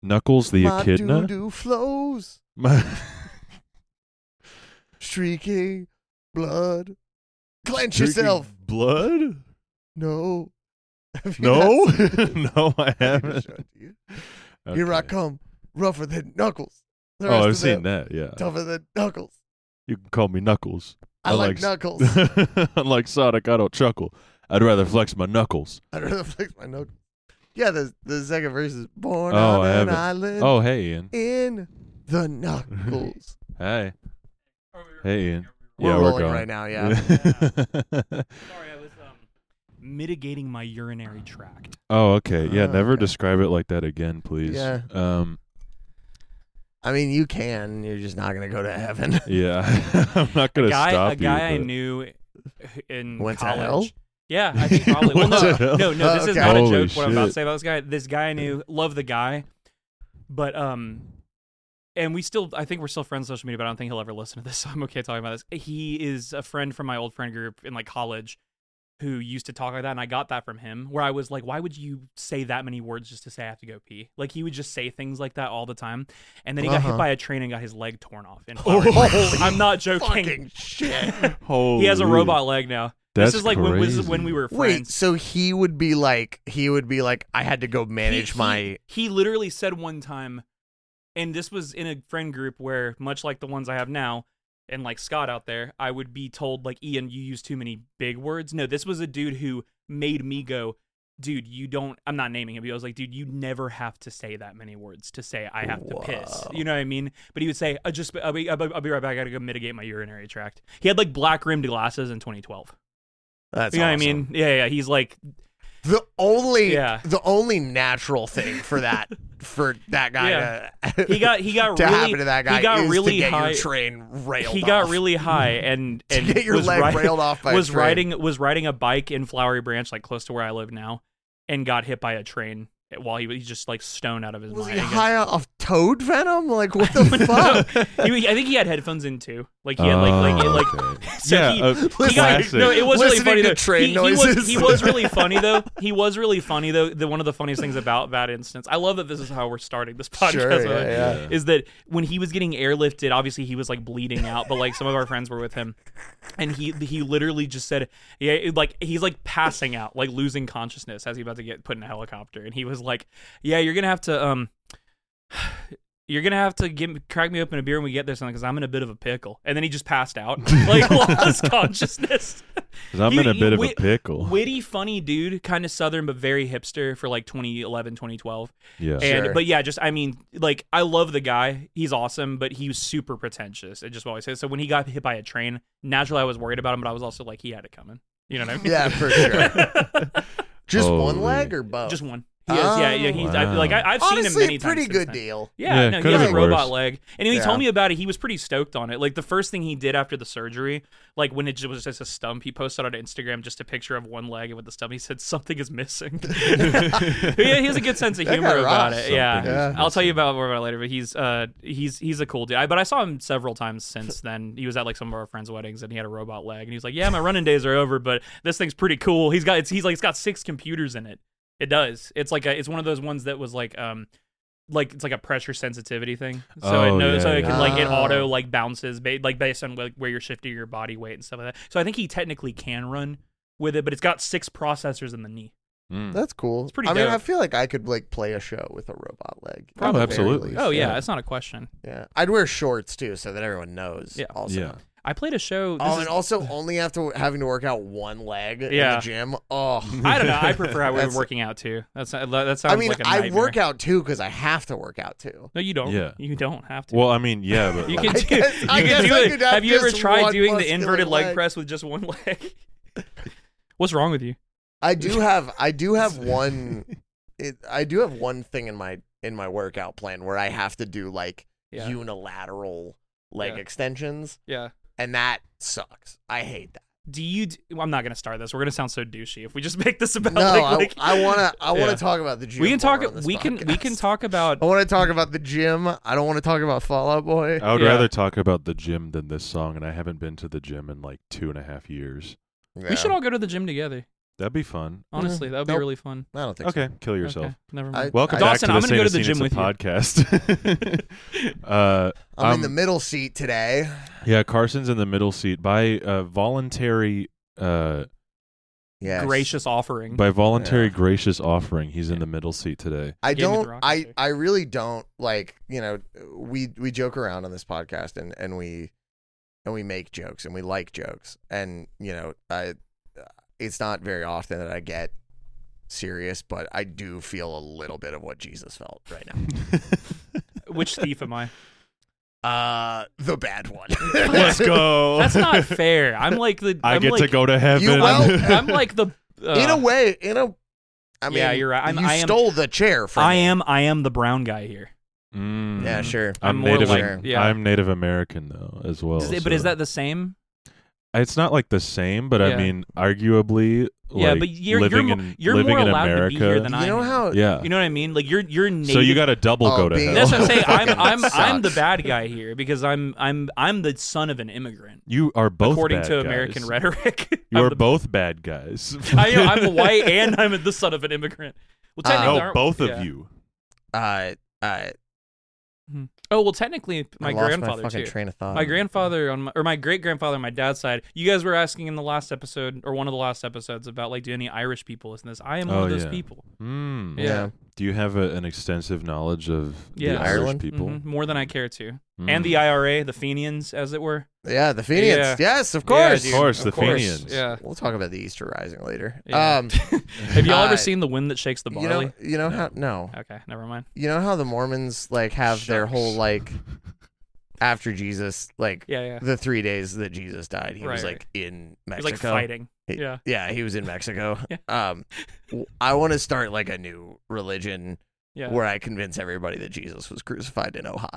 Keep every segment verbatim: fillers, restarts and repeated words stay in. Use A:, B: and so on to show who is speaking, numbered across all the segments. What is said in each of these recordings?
A: Knuckles the
B: My
A: echidna.
B: doo-doo flows,
A: My-
B: streaking blood. Clench
A: Drinking
B: yourself.
A: Blood?
B: No. Have you
A: No,
B: not seen it?
A: no, I
B: I can
A: haven't.
B: show it to you. Here I
A: Okay.
B: come, rougher than Knuckles. The
A: Oh,
B: rest
A: I've
B: of
A: seen
B: them,
A: that. Yeah,
B: tougher than Knuckles.
A: you can call me Knuckles.
B: I like
A: s-
B: Knuckles.
A: Unlike Sonic, I don't chuckle. I'd rather flex my knuckles.
B: I'd rather flex my knuckles. Yeah, the the second verse is born
A: Oh,
B: on
A: I
B: an
A: haven't.
B: island
A: Oh, hey, Ian.
B: in the Knuckles.
A: Hey. Hey, Ian.
B: We're
A: yeah, we're
B: rolling
A: going
B: right now, yeah.
C: Sorry, I was um, mitigating my urinary tract.
A: oh, okay. Yeah,
B: Oh,
A: never
B: okay.
A: describe it like that again, please.
B: Yeah.
A: Um.
B: I mean, you can. You're just not going to go to heaven.
A: Yeah. I'm not gonna
C: A guy,
A: stop
C: a guy
A: you.
C: I
A: but-
C: knew in
B: Went to
C: college.
B: hell?
C: Yeah, I think probably. Well,
A: Went
C: no,
A: to hell?
C: no, no. This
B: Oh,
C: is
B: okay.
C: not a
A: Holy
C: joke. What I'm about to
A: shit.
C: say about this guy. This guy I knew, love the guy, but um, and we still, I think we're still friends on social media. But I don't think he'll ever listen to this. So I'm okay talking about this. He is a friend from my old friend group in like college, who used to talk like that, and I got that from him. Where I was like, why would you say that many words just to say I have to go pee? Like he would just say things like that all the time, and then he got
B: Uh-huh.
C: hit by a train and got his leg torn off. In
B: Oh,
C: Flowery Branch. I'm not joking.
B: Fucking shit.
A: Holy.
C: He has a robot leg now.
A: That's
C: this is like when, this is
A: crazy.
C: when we were
B: Wait,
C: friends.
B: so he would be like, he would be like, I had to go manage
C: he,
B: my.
C: He, he literally said one time, and this was in a friend group where, much like the ones I have now, and like Scott out there, I would be told like, Ian, you use too many big words. No, this was a dude who made me go, dude, you don't. I'm not naming him. But I was like, dude, you never have to say that many words to say I have to piss.
B: Whoa.
C: You know what I mean? But he would say, I just, I'll be, I'll be, I'll be right back. I gotta go mitigate my urinary tract. He had like black rimmed glasses in twenty twelve.
B: That's
C: You know
B: awesome.
C: what I mean? Yeah, yeah. He's like,
B: The only,
C: Yeah.
B: the only natural thing for that, for that guy to,
C: he got, he got
B: to
C: really,
B: happen to that guy
C: he got
B: is
C: really
B: to get
C: high.
B: your train railed
C: He got
B: off.
C: really high and
B: to
C: and
B: get your
C: was
B: leg
C: ri-
B: railed off by
C: was
B: a train.
C: riding was riding a bike in Flowery Branch, like close to where I live now, and got hit by a train while he was he's just like stoned out of his
B: Was
C: mind.
B: he
C: And
B: high off toad venom? Like what the
C: got-
B: fuck?
C: he, I think he had headphones in too. Like he had like like
A: Oh,
C: like.
A: okay.
C: So
A: yeah,
C: he-
A: a
C: He got,
A: classic.
C: no, it was really
B: Listening
C: funny
B: to
C: though.
B: train
C: he, he was
B: noises.
C: he was really funny though. He was really funny though. The one of the funniest things about that instance, I love that this is how we're starting this podcast.
B: Sure,
C: by
B: yeah,
C: the way,
B: yeah.
C: Is that when he was getting airlifted? Obviously, he was like bleeding out, but like some of our friends were with him, and he he literally just said, yeah, it- like he's like passing out, like losing consciousness as he's about to get put in a helicopter, and he was like, yeah, you're gonna have to um. You're gonna have to give, crack me open a beer when we get there, something, because I'm in a bit of a pickle. And then he just passed out, like lost consciousness.
A: 'Cause I'm
C: He-
A: in a
C: he-
A: bit of
C: wit-
A: a pickle.
C: Witty, funny dude, kind of southern but very hipster for like twenty eleven, twenty twelve.
A: yeah.
C: And
B: Sure.
C: but yeah, just I mean, like I love the guy. He's awesome, but he was super pretentious. It just always says. So when he got hit by a train, naturally I was worried about him, but I was also like, he had it coming. You know what I mean?
B: Yeah, for sure. Just one
A: Holy.
B: leg or both?
C: Just one. He is, yeah, yeah. He's I,
A: Wow.
C: like I, I've seen him
B: Honestly,
C: many times.
B: pretty
C: since
B: good
C: then.
B: deal.
C: Yeah,
A: Yeah,
C: no, he
A: could've
C: has a
A: been
C: robot
A: worse.
C: leg, and he
B: Yeah.
C: told me about it. He was pretty stoked on it. Like the first thing he did after the surgery, like when it just was just a stump, he posted on Instagram just a picture of one leg and with the stump. He said something is missing. yeah, he has a good sense of
B: That
C: humor
B: guy
C: about
B: rocks.
C: it. Yeah.
A: Something is
B: Yeah.
C: I'll tell you
A: missing.
C: about more about it later. But he's uh he's he's a cool dude. I, but I saw him several times since then. He was at like some of our friends' weddings, and he had a robot leg, and he was like, "Yeah, my running days are over, but this thing's pretty cool." He's got it's he's like it's got six computers in it. It does. It's like a, it's one of those ones that was like um like it's like a pressure sensitivity thing. So it
A: Oh,
C: knows
A: yeah,
C: so it
A: yeah.
C: can like it
B: Ah.
C: auto like bounces ba- like based on like where you're shifting your body weight and stuff like that. So I think he technically can run with it, but it's got six processors in the knee.
A: Mm.
B: That's cool.
C: It's pretty
B: I mean,
C: dope.
B: I feel like I could like play a show with a robot leg.
A: Oh,
B: at the very
A: absolutely.
B: least.
C: Oh yeah,
B: yeah.
C: that's not a question.
B: Yeah. I'd wear shorts too, so that everyone knows.
C: Yeah.
B: Also.
A: Yeah.
C: I played a show. This
B: Oh,
C: is-
B: and also only after having to work out one leg in
C: Yeah.
B: the gym. Oh,
C: I don't know. I prefer how we're
B: That's-
C: working out too. That's that sounds
B: I mean,
C: like a
B: I
C: nightmare.
B: work out too because I have to work out too.
C: No, you don't.
A: Yeah.
C: You don't have to.
A: Well, I mean, yeah, but
C: you
A: like,
C: can
B: I
C: do.
B: guess-
C: you
B: I
C: can
B: guess
C: do
B: I
C: it.
B: could have
C: Have you ever
B: just
C: tried
B: one
C: doing the
B: muscular
C: inverted leg.
B: leg.
C: press with just one leg? What's wrong with you?
B: I do have I do have one it, I do have one thing in my in my workout plan where I have to do like
C: Yeah.
B: unilateral leg
C: Yeah.
B: extensions,
C: Yeah.
B: and that sucks. I hate that.
C: Do you? d- well, I'm not gonna start this. We're gonna sound so douchey if we just make this about
B: No,
C: like.
B: I,
C: like
B: I wanna I wanna
C: Yeah.
B: talk about the gym.
C: we can talk.
B: more on this
C: We can. We can
B: podcast.
C: talk about.
B: I want to talk about the gym. I don't want to talk about Fall Out Boy.
A: I would
C: Yeah.
A: rather talk about the gym than this song, and I haven't been to the gym in like two and a half years.
C: We should all go to the gym together.
A: That'd be fun.
C: Honestly, that would be
B: Nope.
C: really fun.
B: I don't think
A: Okay, kill
C: Okay,
A: yourself.
C: never
B: I-
C: mind.
A: Welcome
B: I-
A: back
C: Dawson,
A: to
C: I'm
A: the
C: gonna go to
A: Saint
C: the gym
A: Innocent
C: with you.
A: podcast. uh,
B: so. I'm in
A: um,
B: the middle seat today.
A: Yeah, Carson's in the middle seat by uh, voluntary. Uh,
B: Yes.
C: Gracious offering.
A: by voluntary
B: Yeah.
A: gracious offering, he's in
C: Yeah.
A: the middle seat today.
B: I
C: Gave me the
B: don't.
C: rocket
B: I
C: stick.
B: I really don't like. You know, we we joke around on this podcast, and and we and we make jokes, and we like jokes, and you know, I it's not very often that I get serious, but I do feel a little bit of what Jesus felt right now.
C: Which thief am I?
B: Uh, the bad one.
A: Let's go.
C: That's not fair. I'm like the.
A: I
C: I'm
A: get
C: like,
A: to go to heaven.
B: You- well,
C: I'm like the. Uh,
B: in a way, in a. I mean,
C: Yeah, you're right. I'm-
B: you
C: I am-
B: stole the chair from
C: I
B: me.
C: am. I am the brown guy here.
A: Mm.
B: Yeah, sure.
A: I'm,
C: I'm more
A: Native.
C: like-
A: Am-
C: yeah.
A: I'm Native American though, as well.
C: Is it- but is
A: so-
C: that the same?
A: It's not like the same, but
C: Yeah.
A: I mean, arguably,
C: Yeah,
A: like,
C: but you're
A: living
C: you're, mo-
A: in
C: you're
A: living
C: more
A: in
C: allowed
A: America.
C: to be here than
B: You
C: I
B: know
C: am.
B: how?
A: yeah.
C: You know what I mean? Like you're you're native.
A: So you got to double
B: Oh,
A: go to
B: being-
A: hell.
C: That's what I'm saying. I'm
B: Fucking
C: I'm I'm the
B: sucks.
C: bad guy here because I'm I'm I'm the son of an immigrant.
A: You are both
C: according
A: bad
C: to
A: guys.
C: American rhetoric.
A: You
C: I'm
A: are
C: the-
A: both bad guys.
C: I know I'm white and I'm the son of an immigrant. Well,
B: Uh,
C: technically,
A: no,
C: aren't-
A: both
C: yeah.
A: of you.
B: Uh, uh,
C: Oh well, technically, my
B: I lost
C: grandfather
B: my fucking
C: too.
B: train of thought.
C: My grandfather on my, or my great grandfather on my dad's side. You guys were asking in the last episode or one of the last episodes about like, do any Irish people listen to this? I am one
A: Oh,
C: of those
A: yeah.
C: people.
A: Mm.
C: Yeah.
A: Do you have a, an extensive knowledge of
C: Yeah.
A: the Irish
B: Ireland?
A: people?
C: Mhm, more than I care to.
A: Mm.
C: And the I R A, the Fenians, as it were.
B: Yeah, the Fenians.
C: Yeah.
B: Yes, of
C: Yeah,
B: course.
C: dude,
A: Of course,
C: of
A: the
C: course.
A: Fenians.
C: Yeah.
B: We'll talk about the Easter Rising later.
C: Yeah.
B: Um,
C: Have y'all
B: uh,
C: ever seen The Wind That Shakes the
B: you
C: Barley?
B: know, you know
A: No.
B: how no,
C: Okay, never mind.
B: you know how the Mormons like have their
A: Shucks.
B: whole like after Jesus, like
C: Yeah, yeah.
B: the three days that Jesus died, he was
C: Right,
B: like in
C: He's
B: Mexico.
C: like fighting.
B: He-
C: Yeah.
B: yeah, he was in Mexico.
C: Yeah.
B: Um, w- I want to start like a new religion
C: Yeah.
B: where I convince everybody that Jesus was crucified in Ohio.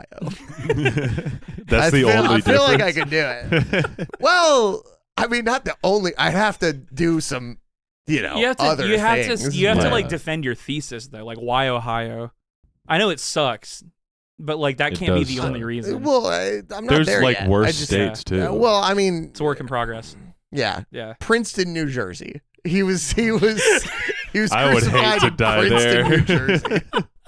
A: That's
B: I
A: the
B: feel,
A: only
B: I feel like I
A: difference.
B: could do it. Well, I mean, not the only. I have to do some, you know,
C: you have to
B: other
C: you have
B: things.
C: to you have to
A: Yeah.
C: like defend your thesis though. Like why Ohio? I know it sucks, but like that
A: It
C: can't be
A: does
C: the
A: suck.
C: only reason.
B: Well, I, I'm not
A: There's
B: there
A: like
B: yet.
A: worse
B: I just,
A: states too.
B: Uh, well, I mean,
C: It's a work in progress.
B: yeah,
C: Yeah.
B: Princeton, New Jersey. He was, he was, he was
A: I would hate
B: crucified
A: to
B: in
A: die
B: Princeton,
A: there.
B: New Jersey.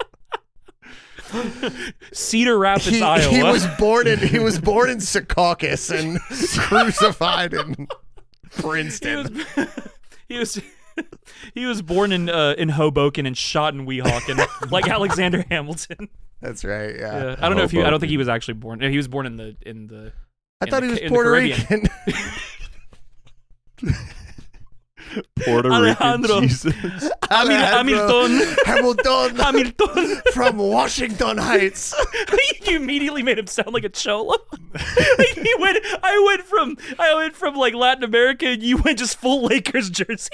C: Cedar Rapids,
B: he,
C: Iowa.
B: he was born in he was born in Secaucus and crucified in
C: he
B: Princeton.
C: was he was he was born in uh, in Hoboken and shot in Weehawken like Alexander Hamilton.
B: That's right. Yeah.
C: Yeah. I don't know if he I don't
A: Hoboken.
C: think he was actually born. He was born in the in the
B: I
C: in
B: thought
C: the
B: he was
C: Ca- in the
B: Puerto
C: Caribbean.
B: Rican.
A: Puerto Rican
C: Alejandro.
A: Jesus.
B: Alejandro
C: Hamilton.
B: Hamilton
C: Hamilton.
B: from Washington Heights.
C: You immediately made him sound like a cholo. Like he went. I went from. I went from like Latin America, and you went just full Lakers jersey.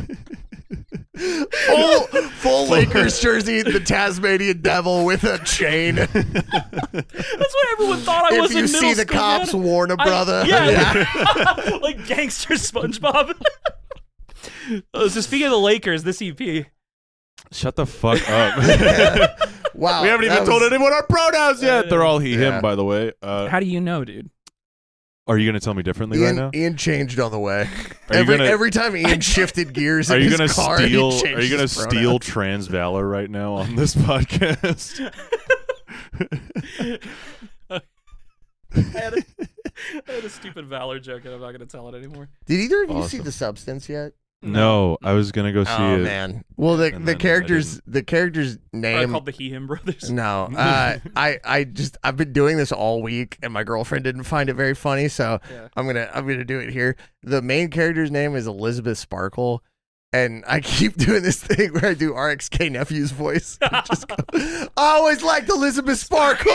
B: Full, full Lakers jersey, the Tasmanian Devil with a chain.
C: That's what everyone thought I
B: If
C: was
B: you
C: in
B: see
C: middle
B: the
C: school,
B: cops,
C: man.
B: warn a
C: I-
B: brother.
C: yeah, like gangster SpongeBob. Uh, so speaking of the Lakers, this E P.
A: Shut the fuck up.
B: Wow.
A: We haven't
B: that
A: even told
B: was-
A: anyone our pronouns yet.
C: Uh,
A: They're all he,
B: yeah.
A: him, by the way. Uh,
C: How do you know, dude?
A: are you going to tell me differently
B: Ian,
A: right now?
B: Ian changed on the way.
A: Are you
B: Every
A: gonna-
B: every time Ian shifted gears
A: Are
B: in
A: you
B: his
A: gonna
B: car, he
A: steal?
B: changed
A: Are you gonna
B: his
A: steal
B: pronouns.
A: Trans Valor right now on this podcast?
C: I had, a, I had a stupid Valor joke, and I'm not going to tell it anymore.
B: Did either of you see
A: Awesome.
B: The Substance yet?
A: No, I was gonna go see
B: Oh
A: it.
B: man. Well, the
A: And
B: the
A: then I
B: character's the character's
C: Or
B: name.
C: called the He Him Brothers.
B: No, uh, I I just I've been doing this all week, and my girlfriend didn't find it very funny, so
C: Yeah.
B: I'm gonna I'm gonna do it here. The main character's name is Elizabeth Sparkle, and I keep doing this thing where I do R X K Nephew's voice. I just go, I always liked Elizabeth Sparkle.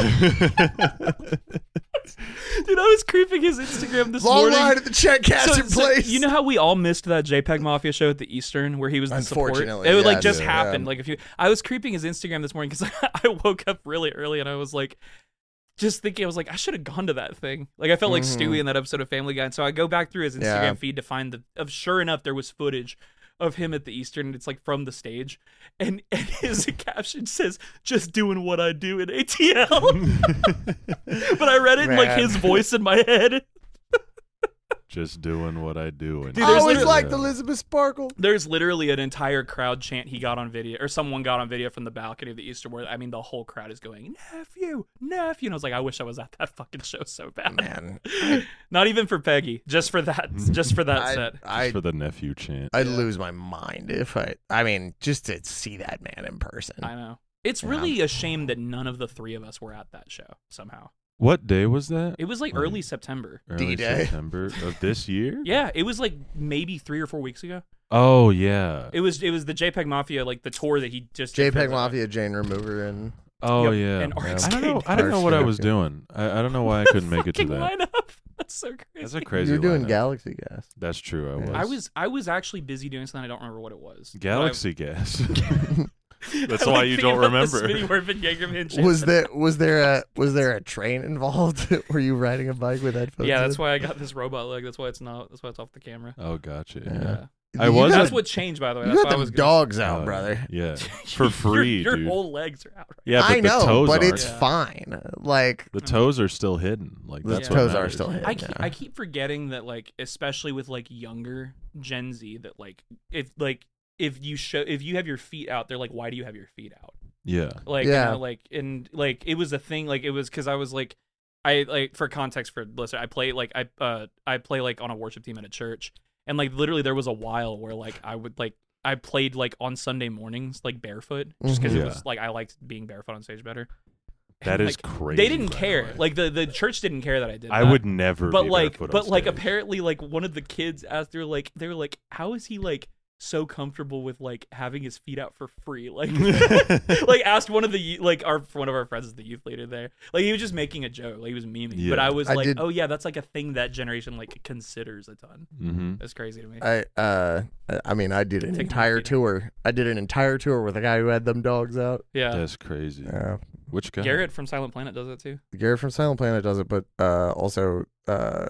C: Dude, I was creeping his Instagram this
B: Long
C: morning.
B: line at the check cash
C: So-
B: in
C: so
B: place.
C: you know how we all missed that JPEG Mafia show at the Eastern where he was the support?
B: Unfortunately,
C: It would like
B: yes.
C: just
B: Yeah.
C: happened. Like if you, I was creeping his Instagram this morning because I woke up really early and I was like, just thinking, I was like, I should have gone to that thing. Like I felt like
B: Mhm.
C: Stewie in that episode of Family Guy. And so I go back through his Instagram
B: Yeah.
C: feed to find the. Of sure enough, there was footage of him at the Eastern. And it's like from the stage, and and his caption says, "Just doing what I do in A T L." But I read it in like
B: Man.
C: his voice in my head.
A: just doing what I do. And
C: Dude,
B: I
C: there's
B: always
C: literally-
B: liked Elizabeth Sparkle.
C: There's literally an entire crowd chant he got on video, or someone got on video from the balcony of the Easter where I mean the whole crowd is going nephew, nephew, and I was like, I wish I was at that fucking show so bad.
B: Man,
C: Not even for Peggy, just for that, just for that
B: I,
C: set.
B: I,
A: for the nephew chant.
B: I'd
C: Yeah.
B: lose my mind if I. I mean, just to see that man in person.
C: I know. It's
B: Yeah.
C: really a shame that none of the three of us were at that show somehow.
A: What day was that?
C: It was like
A: Like-
C: early September.
A: Early
B: D-Day.
A: September of this year?
C: Yeah, it was like maybe three or four weeks ago.
A: Oh yeah.
C: It was it was the JPEG Mafia, like the tour that he just did for
B: JPEG
C: the-
B: Mafia, Jane Remover, and
A: Oh
C: Yep,
A: yeah.
C: and
A: I
C: Arts
A: don't know.
C: Kid.
A: I don't know
B: Arts
A: what I
B: Kid,
A: was
B: yeah.
A: doing. I, I don't know why I couldn't make it to
C: Fucking
A: that.
C: lineup. That's so crazy.
A: That's a crazy.
B: you're doing
A: lineup.
B: Galaxy Gas.
A: That's true. I was.
C: I was I was actually busy doing something. I don't remember what it was. But I-
A: Galaxy Gas. That's
C: I
A: why
C: like
A: you
C: thinking
A: don't
C: about the
A: remember.
C: Smitty Werfen Jagerman chant.
B: Was there was there a was there a train involved? Were you riding a bike with headphones?
C: Yeah, that's
B: in?
C: why I got this robot leg. That's why it's not. That's why it's off the camera.
A: Oh, gotcha.
B: Yeah.
C: Yeah.
A: I
B: You
A: was
B: got-
C: That's what changed, by the way.
B: You
C: That's
B: got
C: why I
B: them
C: was gonna-
B: dogs out,
A: Oh,
B: brother.
A: Yeah. For free,
C: your, your
A: dude.
C: whole legs are out. Right?
A: Yeah, but
B: I know,
A: the toes
B: but
A: aren't.
B: it's
C: Yeah.
B: fine. Like
A: The toes are still hidden. Like
B: the
A: that's
C: Yeah.
A: what
B: toes are
A: matters.
B: still hidden.
C: I keep,
B: yeah.
C: I keep forgetting that, like, especially with like younger Gen Z, that like if like if you show if you have your feet out, they're like, why do you have your feet out?
A: Yeah.
C: Like,
B: Yeah.
C: you know, like, and like it was a thing. Like, it was because I was like, I like for context for listener, I play like I uh I play like on a worship team at a church, and like literally there was a while where like I would like I played like on Sunday mornings like barefoot just because
A: Mhm.
C: it
A: Yeah.
C: was like I liked being barefoot on stage better.
A: That
C: And,
A: is
C: like,
A: crazy.
C: They didn't
A: by the
C: care.
A: way.
C: Like the the church didn't care that I did.
A: I
C: that.
A: would never.
C: But
A: be
C: like,
A: barefoot
C: but
A: on
C: like,
A: stage.
C: apparently, like one of the kids asked, they're like, they were like, how is he like so comfortable with like having his feet out for free? Like, like asked one of the like our one of our friends is the youth leader there. Like he was just making a joke, like he was memeing. But
A: Yeah.
C: I was
B: I
C: like,
B: did-
C: oh yeah, that's like a thing that generation like considers a ton.
A: Mm-hmm.
C: That's crazy to me.
B: I uh I mean I did an
C: Take my
B: entire
C: feet out.
B: tour. I did an entire tour with a guy who had them dogs out.
C: yeah,
A: That's crazy.
B: Yeah.
A: Which guy?
C: Garrett from Silent Planet does it too.
B: Garrett from Silent Planet does it, but uh also uh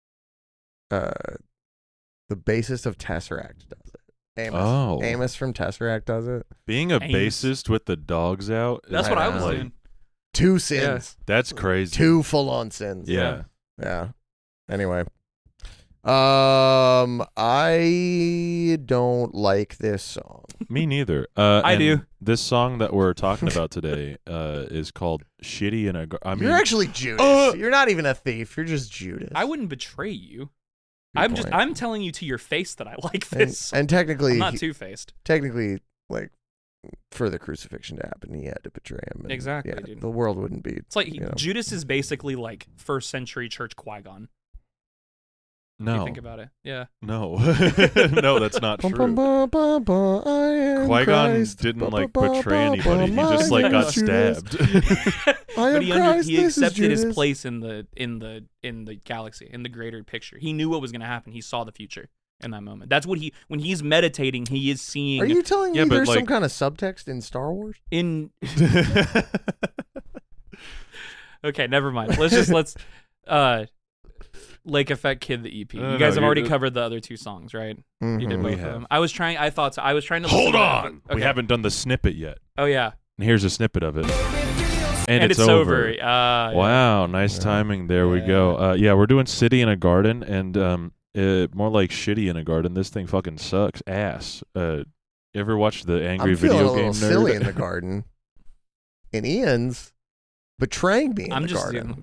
B: uh the bassist of Tesseract does it. Amos.
A: Oh.
B: Amos from Tesseract does it.
A: Being a
C: Amos.
A: bassist with the dogs out. is
C: That's what I was
B: know.
C: doing.
B: Two sins.
A: That's crazy.
B: Two full on sins.
A: Yeah.
B: Yeah. Anyway. Um I don't like this song.
A: Me neither. Uh,
C: I
A: and
C: do.
A: This song that we're talking about today uh, is called "Shitty in a." Gar- I mean,
B: You're actually Judas.
A: Uh,
B: You're not even a thief. You're just Judas.
C: I wouldn't betray you.
B: Good
C: I'm just
B: point.
C: I'm telling you to your face that I like
B: and,
C: this.
B: and technically
C: I'm not
B: he-
C: two faced.
B: technically like for the crucifixion to happen, he had to betray him. and,
C: Exactly,
B: yeah,
C: dude.
B: The world wouldn't be.
C: It's like
B: you know.
C: Judas is basically like first century church Qui-Gon. If you
A: no,
C: think about it. Yeah.
A: no, no, that's not
B: Bum,
A: true.
B: bum, bum, bum, bum, I am
A: Qui-Gon
B: Christ.
A: didn't
B: Bum,
A: like
B: bum,
A: betray
B: bum,
A: anybody. He
B: bum,
A: just
B: my
A: like
B: name
A: got
B: is Judas.
A: stabbed.
B: I
C: but
B: am
C: he under,
B: Christ.
C: he
B: This is
C: accepted his
B: Judas.
C: place in the in the in the galaxy, in the greater picture. He knew what was going to happen. He saw the future in that moment. That's what he when he's meditating, he is seeing
B: Are you telling
A: Yeah,
B: me
A: but,
B: there's some
A: like-
B: kind of subtext in Star Wars?
C: in Okay, never mind. Let's just let's uh Lake Effect Kid the E P.
A: No,
C: you
A: no,
C: guys have
A: you're-
C: already covered the other two songs, right? You did
B: Mhm.
A: We
C: both of
A: have.
C: them. I was trying I thought so. I was trying to
A: Hold
C: listen to
A: on,
C: them.
A: we
C: Okay.
A: haven't done the snippet yet.
C: Oh yeah.
A: And here's a snippet of it. And,
C: And,
A: it's,
C: it's,
A: over.
C: over. Uh, yeah.
A: Wow, nice
B: Yeah.
A: timing. There we
C: Yeah.
A: go. Uh, yeah, we're doing City in a Garden, and um, uh, more like Shitty in a Garden. This thing fucking sucks ass. Uh, you ever watch the Angry
B: I'm feeling
A: Video
B: a
A: Game
B: little
A: Nerd?
B: silly in the garden. And Ian's betraying me in
C: I'm
B: the
C: just
B: garden.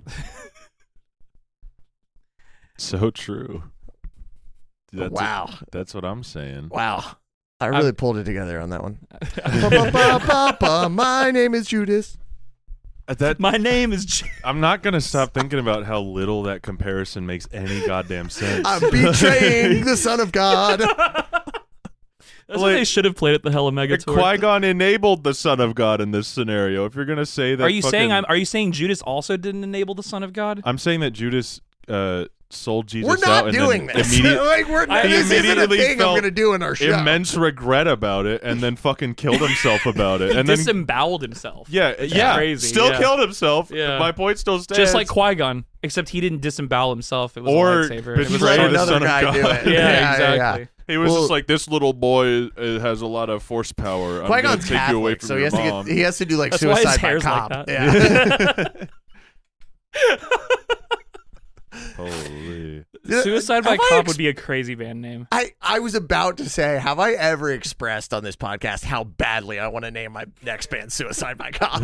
A: So true. That's
B: Wow.
A: that's what I'm saying.
B: Wow. I really pulled it together on that one.
C: Uh,
B: Ba-ba-ba-ba-ba, my name is Judas.
A: Uh, That
C: My name is J-
A: I'm not gonna stop thinking about how little that comparison makes any goddamn sense.
B: I'm betraying the Son of God.
C: That's what they should have played at the Hella Mega Tour.
A: Qui-Gon enabled the Son of God in this scenario. If you're gonna say that,
C: Are you saying
A: fucking-
C: I'm are you saying Judas also didn't enable the Son of God?
A: I'm saying that Judas uh, sold Jesus
B: We're
A: out
B: not
A: and
B: doing
A: then
B: this.
A: immediate-
B: like, we're,
C: I
B: this isn't a
A: immediately
B: thing I'm
A: felt
B: going to do in our show.
A: immense regret about it, and then fucking killed himself about it, and then
C: disemboweled himself.
A: yeah, yeah,
C: crazy,
A: still
C: yeah.
A: killed himself.
C: Yeah.
A: My point still stands.
C: Just like Qui-Gon, except he didn't disembowel himself. It was
A: Or
C: a lightsaber. It was
A: betray
C: like-
A: the
B: another
A: Son of
B: guy
A: God.
B: do it.
C: yeah,
B: Yeah, yeah,
C: exactly.
A: he was
B: Well-
A: just like, this little boy uh, has a lot of force power. I'm gonna
B: Qui-Gon's
A: take you away
B: Catholic,
A: from
B: so he
A: your
B: has, to
A: mom.
B: get, he has to do like
C: That's why his
B: suicide by
C: hair's like
B: cop.
C: that.
B: Yeah.
A: Holy.
C: Suicide by
B: Have I
C: Cop
B: ex-
C: would be a crazy band name.
B: I, I was about to say, have I ever expressed on this podcast how badly I want to name my next band Suicide by Cop?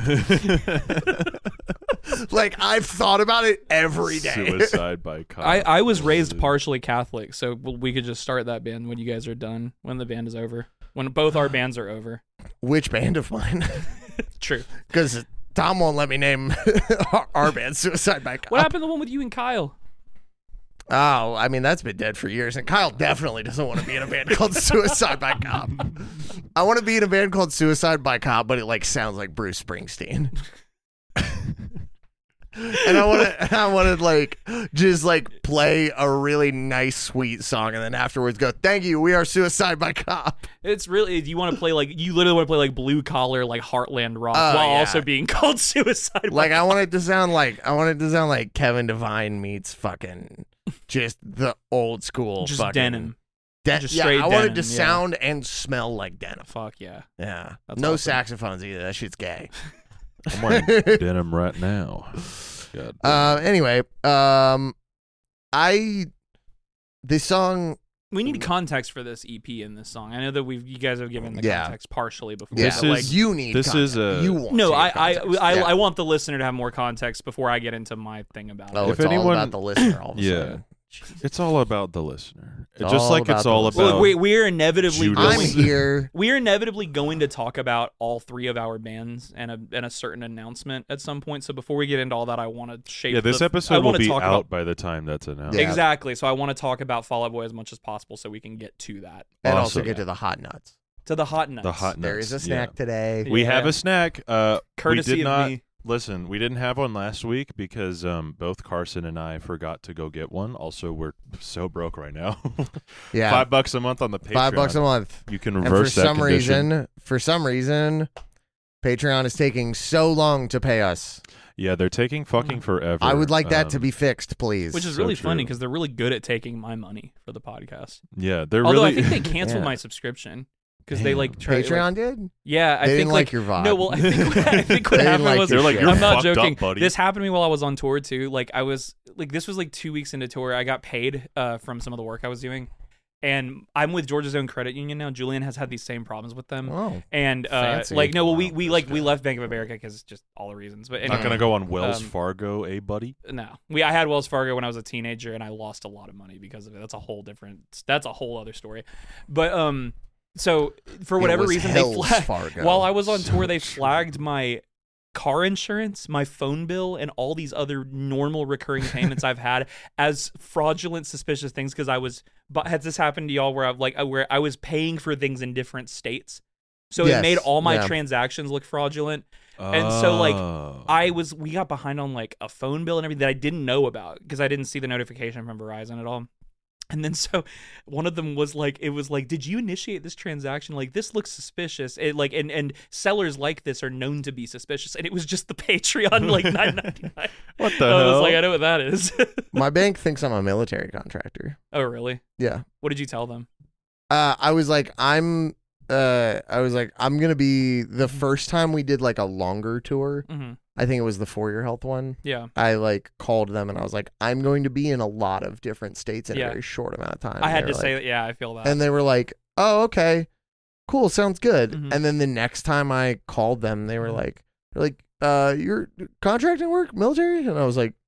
B: Like, I've thought about it every day.
A: Suicide by Cop.
C: I, I was raised partially Catholic, so we could just start that band when you guys are done, when the band is over. When both our bands are over.
B: Which band of mine?
C: True.
B: Because Tom won't let me name our, our band Suicide by Cop.
C: What happened to the one with you and Kyle?
B: Oh, I mean, that's been dead for years. And Kyle definitely doesn't want to be in a band called Suicide by Cop. I want to be in a band called Suicide by Cop, but it like sounds like Bruce Springsteen. And I want to, I want to like just like play a really nice, sweet song, and then afterwards go, "Thank you, we are Suicide by Cop."
C: It's really, you want to play like, you literally want to play like blue collar, like Heartland rock,
B: Oh,
C: while
B: yeah.
C: also being called Suicide by
B: Like I want it to sound like I want it to sound like Kevin Devine meets fucking just the old school,
C: Just
B: fucking
C: denim.
B: De-
C: Just
B: yeah,
C: straight
B: I want it to
C: denim, yeah.
B: sound and smell like denim.
C: Fuck yeah.
B: Yeah,
C: That's
B: no
C: awesome.
B: saxophones either. That shit's gay.
A: I'm wearing denim right now. God damn.
B: Um. Anyway, um, I this song.
C: We need context for this E P in this song. I know that we've you guys have given the
B: Yeah.
C: context partially before.
B: Yeah,
A: This
C: but, like,
A: is-
B: you need.
A: this is
B: context.
A: a-
B: you want.
C: no,
B: to
C: I
B: get
C: I
B: context.
C: I,
B: Yeah.
C: I want the listener to have more context before I get into my thing about
B: Oh,
C: it.
A: If
B: it's all
A: anyone-
B: about the listener. All of a
A: Yeah.
B: sudden.
A: It's all about the listener.
B: It's
A: Just
B: all
A: like
B: about
A: it's
B: the
A: all
B: listener.
A: about.
C: Look, we we're inevitably
A: Judas.
B: I'm
C: going.
B: here.
C: We're inevitably going to talk about all three of our bands and a and a certain announcement at some point. So before we get into all that, I want to shape.
A: yeah, this
C: the, I
A: episode will
C: wanna
A: be
C: talk
A: out
C: about,
A: by the time that's announced.
B: Yeah.
C: exactly. So I want to talk about Fall Out Boy as much as possible, so we can get to that,
B: And also
A: Awesome.
B: get to the hot nuts.
C: to the hot nuts.
A: The hot nuts.
B: There is a
A: yeah.
B: snack today.
A: We
C: Yeah.
A: have a snack. Uh,
C: Courtesy
A: we did
C: of
A: not
C: me.
A: listen. We didn't have one last week because um, both Carson and I forgot to go get one. Also, we're so broke right now.
B: Yeah,
A: Five bucks a month on the Patreon.
B: five bucks a month.
A: You can
B: And for
A: reverse that
B: some
A: condition.
B: reason, for some reason, Patreon is taking so long to pay us.
A: Yeah, they're taking fucking forever.
B: I would like that to
A: Um,
B: be fixed, please.
C: Which is
A: So
C: really funny
A: true.
C: because they're really good at taking my money for the podcast.
A: Yeah, they're
C: Although
A: really.
C: I think they canceled
B: Yeah.
C: my subscription because they like
A: Damn.
C: tried.
B: Patreon
C: Like,
B: did.
C: yeah, I
B: They
C: think
B: didn't
C: like,
B: like your vibe.
C: no. Well, I think I think what
B: They didn't
C: happened
B: like
C: was
B: your
A: They're like,
B: shit.
A: you're
C: I'm not
A: fucked
C: joking.
A: up, buddy.
C: This happened to me while I was on tour too. Like I was like this was like two weeks into tour. I got paid uh, from some of the work I was doing, and I'm with Georgia's Own Credit Union now. Julian has had these same problems with them,
B: Oh,
C: and uh,
B: fancy.
C: like no, well we
B: Wow,
C: we like we left Bank of America because just all the reasons. But anyway,
A: Not gonna go on Wells
C: Um,
A: Fargo, eh, buddy?
C: no, we I had Wells Fargo when I was a teenager, and I lost a lot of money because of it. That's a whole different. That's a whole other story. But um, so for
B: It
C: whatever
B: was
C: reason, they
B: Hells
C: flagged
B: Fargo.
C: while I was on
A: So
C: tour. They
A: true.
C: flagged my car insurance, my phone bill, and all these other normal recurring payments I've had as fraudulent, suspicious things because I was. But has this happened to y'all where I like where I was paying for things in different states? So it
B: Yes,
C: made all my
B: yeah.
C: transactions look fraudulent. And so, like,
A: Oh.
C: I was we got behind on like a phone bill and everything that I didn't know about because I didn't see the notification from Verizon at all. And then so one of them was like, it was like, did you initiate this transaction? Like, this looks suspicious. It like and and sellers like this are known to be suspicious. And it was just the Patreon like nine ninety-nine.
A: What the
C: I was
A: hell?
C: like, I know what that is.
B: My bank thinks I'm a military contractor.
C: Oh really?
B: Yeah.
C: What did you tell them?
B: Uh, I was like, I'm. Uh, I was like, I'm gonna be the first time we did like a longer tour.
C: Mm-hmm.
B: I think it was the For Your Health one.
C: Yeah.
B: I like called them and I was like, I'm going to be in a lot of different states in
C: Yeah.
B: a very short amount of time.
C: I
B: And
C: had
B: they
C: to
B: were
C: say
B: like-
C: that. Yeah, I feel that.
B: and they were like, oh, okay, cool, sounds good.
C: Mhm.
B: And then the next time I called them, they were like, they're like, uh, you're contracting work, military, and I was like,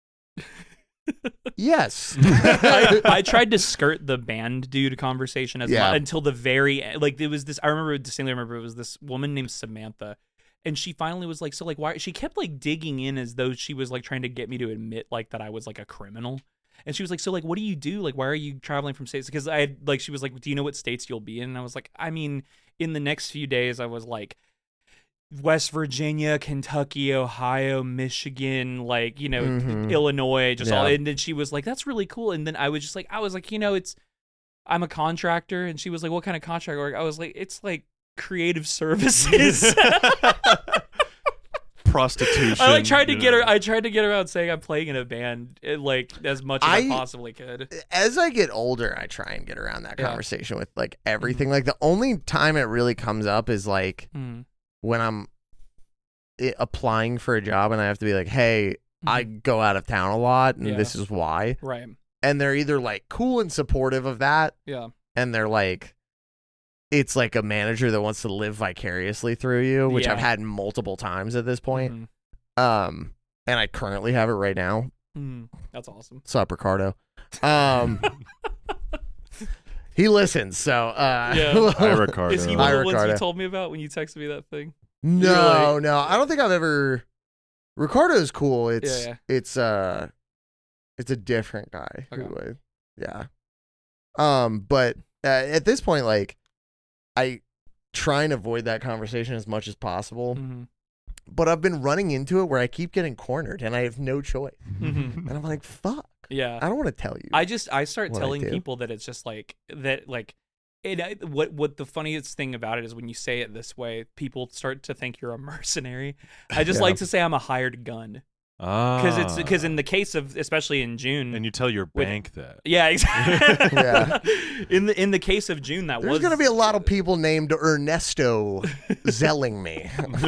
B: yes.
C: I, I tried to skirt the band dude conversation as
B: Yeah.
C: mu- until the very end. Like it was this. I remember distinctly. Remember it was this woman named Samantha, and she finally was like, "So like, why?" She kept like digging in as though she was like trying to get me to admit like that I was like a criminal. And she was like, "So like, what do you do? Like, why are you traveling from states?" Because I had like, she was like, "Do you know what states you'll be in?" And I was like, "I mean, in the next few days, I was like." West Virginia, Kentucky, Ohio, Michigan, like, you know,
B: Mhm.
C: Illinois, just all.
B: Yeah.
C: And then she was like, that's really cool. And then I was just like, I was like, you know, it's, I'm a contractor. And she was like, what kind of contract work? I was like, it's like creative services.
A: Prostitution.
C: I like tried to
A: you
C: get her,
A: know.
C: I tried to get her out saying I'm playing in a band, eh, like as much as I,
B: I-
C: possibly could.
B: As I get older, I try and get around that
C: Yeah.
B: conversation with like everything. Like the only time it really comes up is like
C: Mm.
B: when I'm i applying for a job and I have to be like, hey, I go out of town a lot and
C: Yeah.
B: this is why.
C: Right.
B: and they're either like cool and supportive of that,
C: Yeah.
B: and they're like, it's like a manager that wants to live vicariously through you, which
C: Yeah.
B: I've had multiple times at this point.
C: Mhm.
B: Um, and I currently have it right now.
C: Mhm. That's awesome.
B: What's up, Ricardo? Um, he listens, so uh,
C: Yeah.
A: Hi, Ricardo.
C: Is he
B: Hi,
C: one of the ones
B: Ricardo.
C: you told me about when you texted me that thing?
B: no,
C: like-
B: no, I don't think I've ever. Ricardo's cool. It's
C: Yeah, yeah.
B: it's uh, it's a different guy.
C: Okay.
B: Who I, yeah. Um, but uh, at this point, like, I try and avoid that conversation as much as possible.
C: Mm-hmm.
B: But I've been running into it where I keep getting cornered, and I have no choice.
C: Mhm.
B: And I'm like, fuck.
C: Yeah.
B: I don't want to tell you.
C: I just I start
B: what I
C: telling
B: do.
C: people that it's just like that like it I- what what the funniest thing about it is when you say it this way, people start to think you're a mercenary. I just
B: Yeah.
C: like to say I'm a hired gun
A: Ah.
C: because it's because in the case of especially in June.
A: And you tell your
C: with-
A: bank that.
C: yeah, exactly.
B: Yeah.
C: In the in the case of June, that
B: There's
C: was
B: going to be a lot of people named Ernesto zelling me.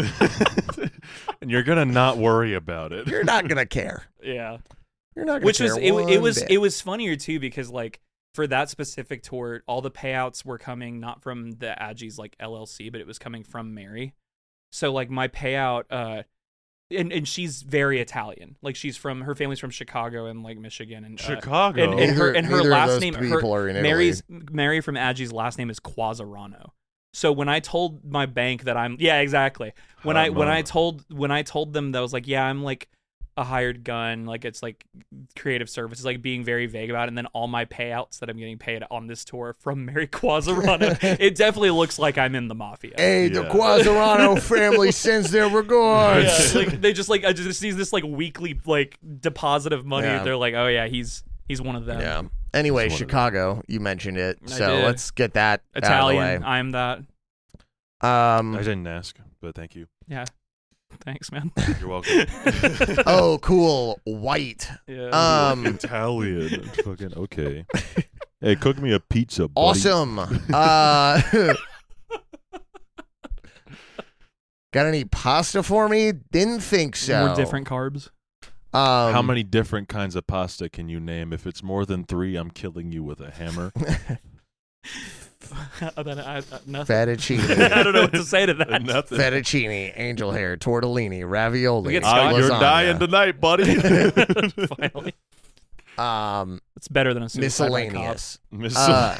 A: And you're gonna not worry about it.
B: You're not going to care.
C: yeah.
B: You're not going to
C: Which
B: care.
C: was it,
B: one
C: it was
B: bit.
C: it was funnier too because like for that specific tour, all the payouts were coming not from the Aggies like L L C, but it was coming from Mary. So like my payout, uh, and and she's very Italian. Like she's from her family's from Chicago and like Michigan and uh,
A: Chicago.
C: and, and her
B: Neither-
C: and her
B: neither of
C: last
B: those
C: name
B: people
C: her,
B: are in Italy.
C: Mary's Mary from Aggie's last name is Quasarano. So when I told my bank that I'm yeah exactly when
A: Hot
C: I when I
A: mama.
C: told when I told them that I was like yeah I'm like a hired gun, like it's like creative services, like being very vague about it. And then all my payouts that I'm getting paid on this tour from Mary Quasarano, it definitely looks like I'm in the mafia.
B: Hey, the
A: Yeah.
B: Quasarano family sends their regards.
C: Yeah, like they just like I just see this like weekly like deposit of money.
B: Yeah.
C: They're like, oh yeah, he's he's one of them.
B: Yeah. Anyway,
A: It's one of
B: Chicago, you mentioned it,
C: I
B: so
C: did.
B: let's get that
C: Italian.
B: out of the
C: I'm that.
B: way. Um,
A: I didn't ask, but thank you.
C: Yeah. Thanks, man.
A: You're welcome.
B: oh, cool, white.
C: Yeah.
B: Um,
A: Italian. Fucking okay. Hey, cook me a pizza, buddy.
B: awesome. Uh, got any pasta for me? Didn't think so.
C: More different carbs.
B: Um,
A: How many different kinds of pasta can you name? If it's more than three, I'm killing you with a hammer.
C: Then I, I, nothing.
B: Fettuccine.
C: I don't know what to say to that.
A: Nothing.
B: Fettuccine, angel hair, tortellini, ravioli.
C: We get
A: Ah,
C: Scott-
A: you're
B: lasagna.
A: dying tonight, buddy.
C: Finally,
B: Um,
C: it's better than a suicide by cop.
B: miscellaneous.
A: Miss-
B: Uh,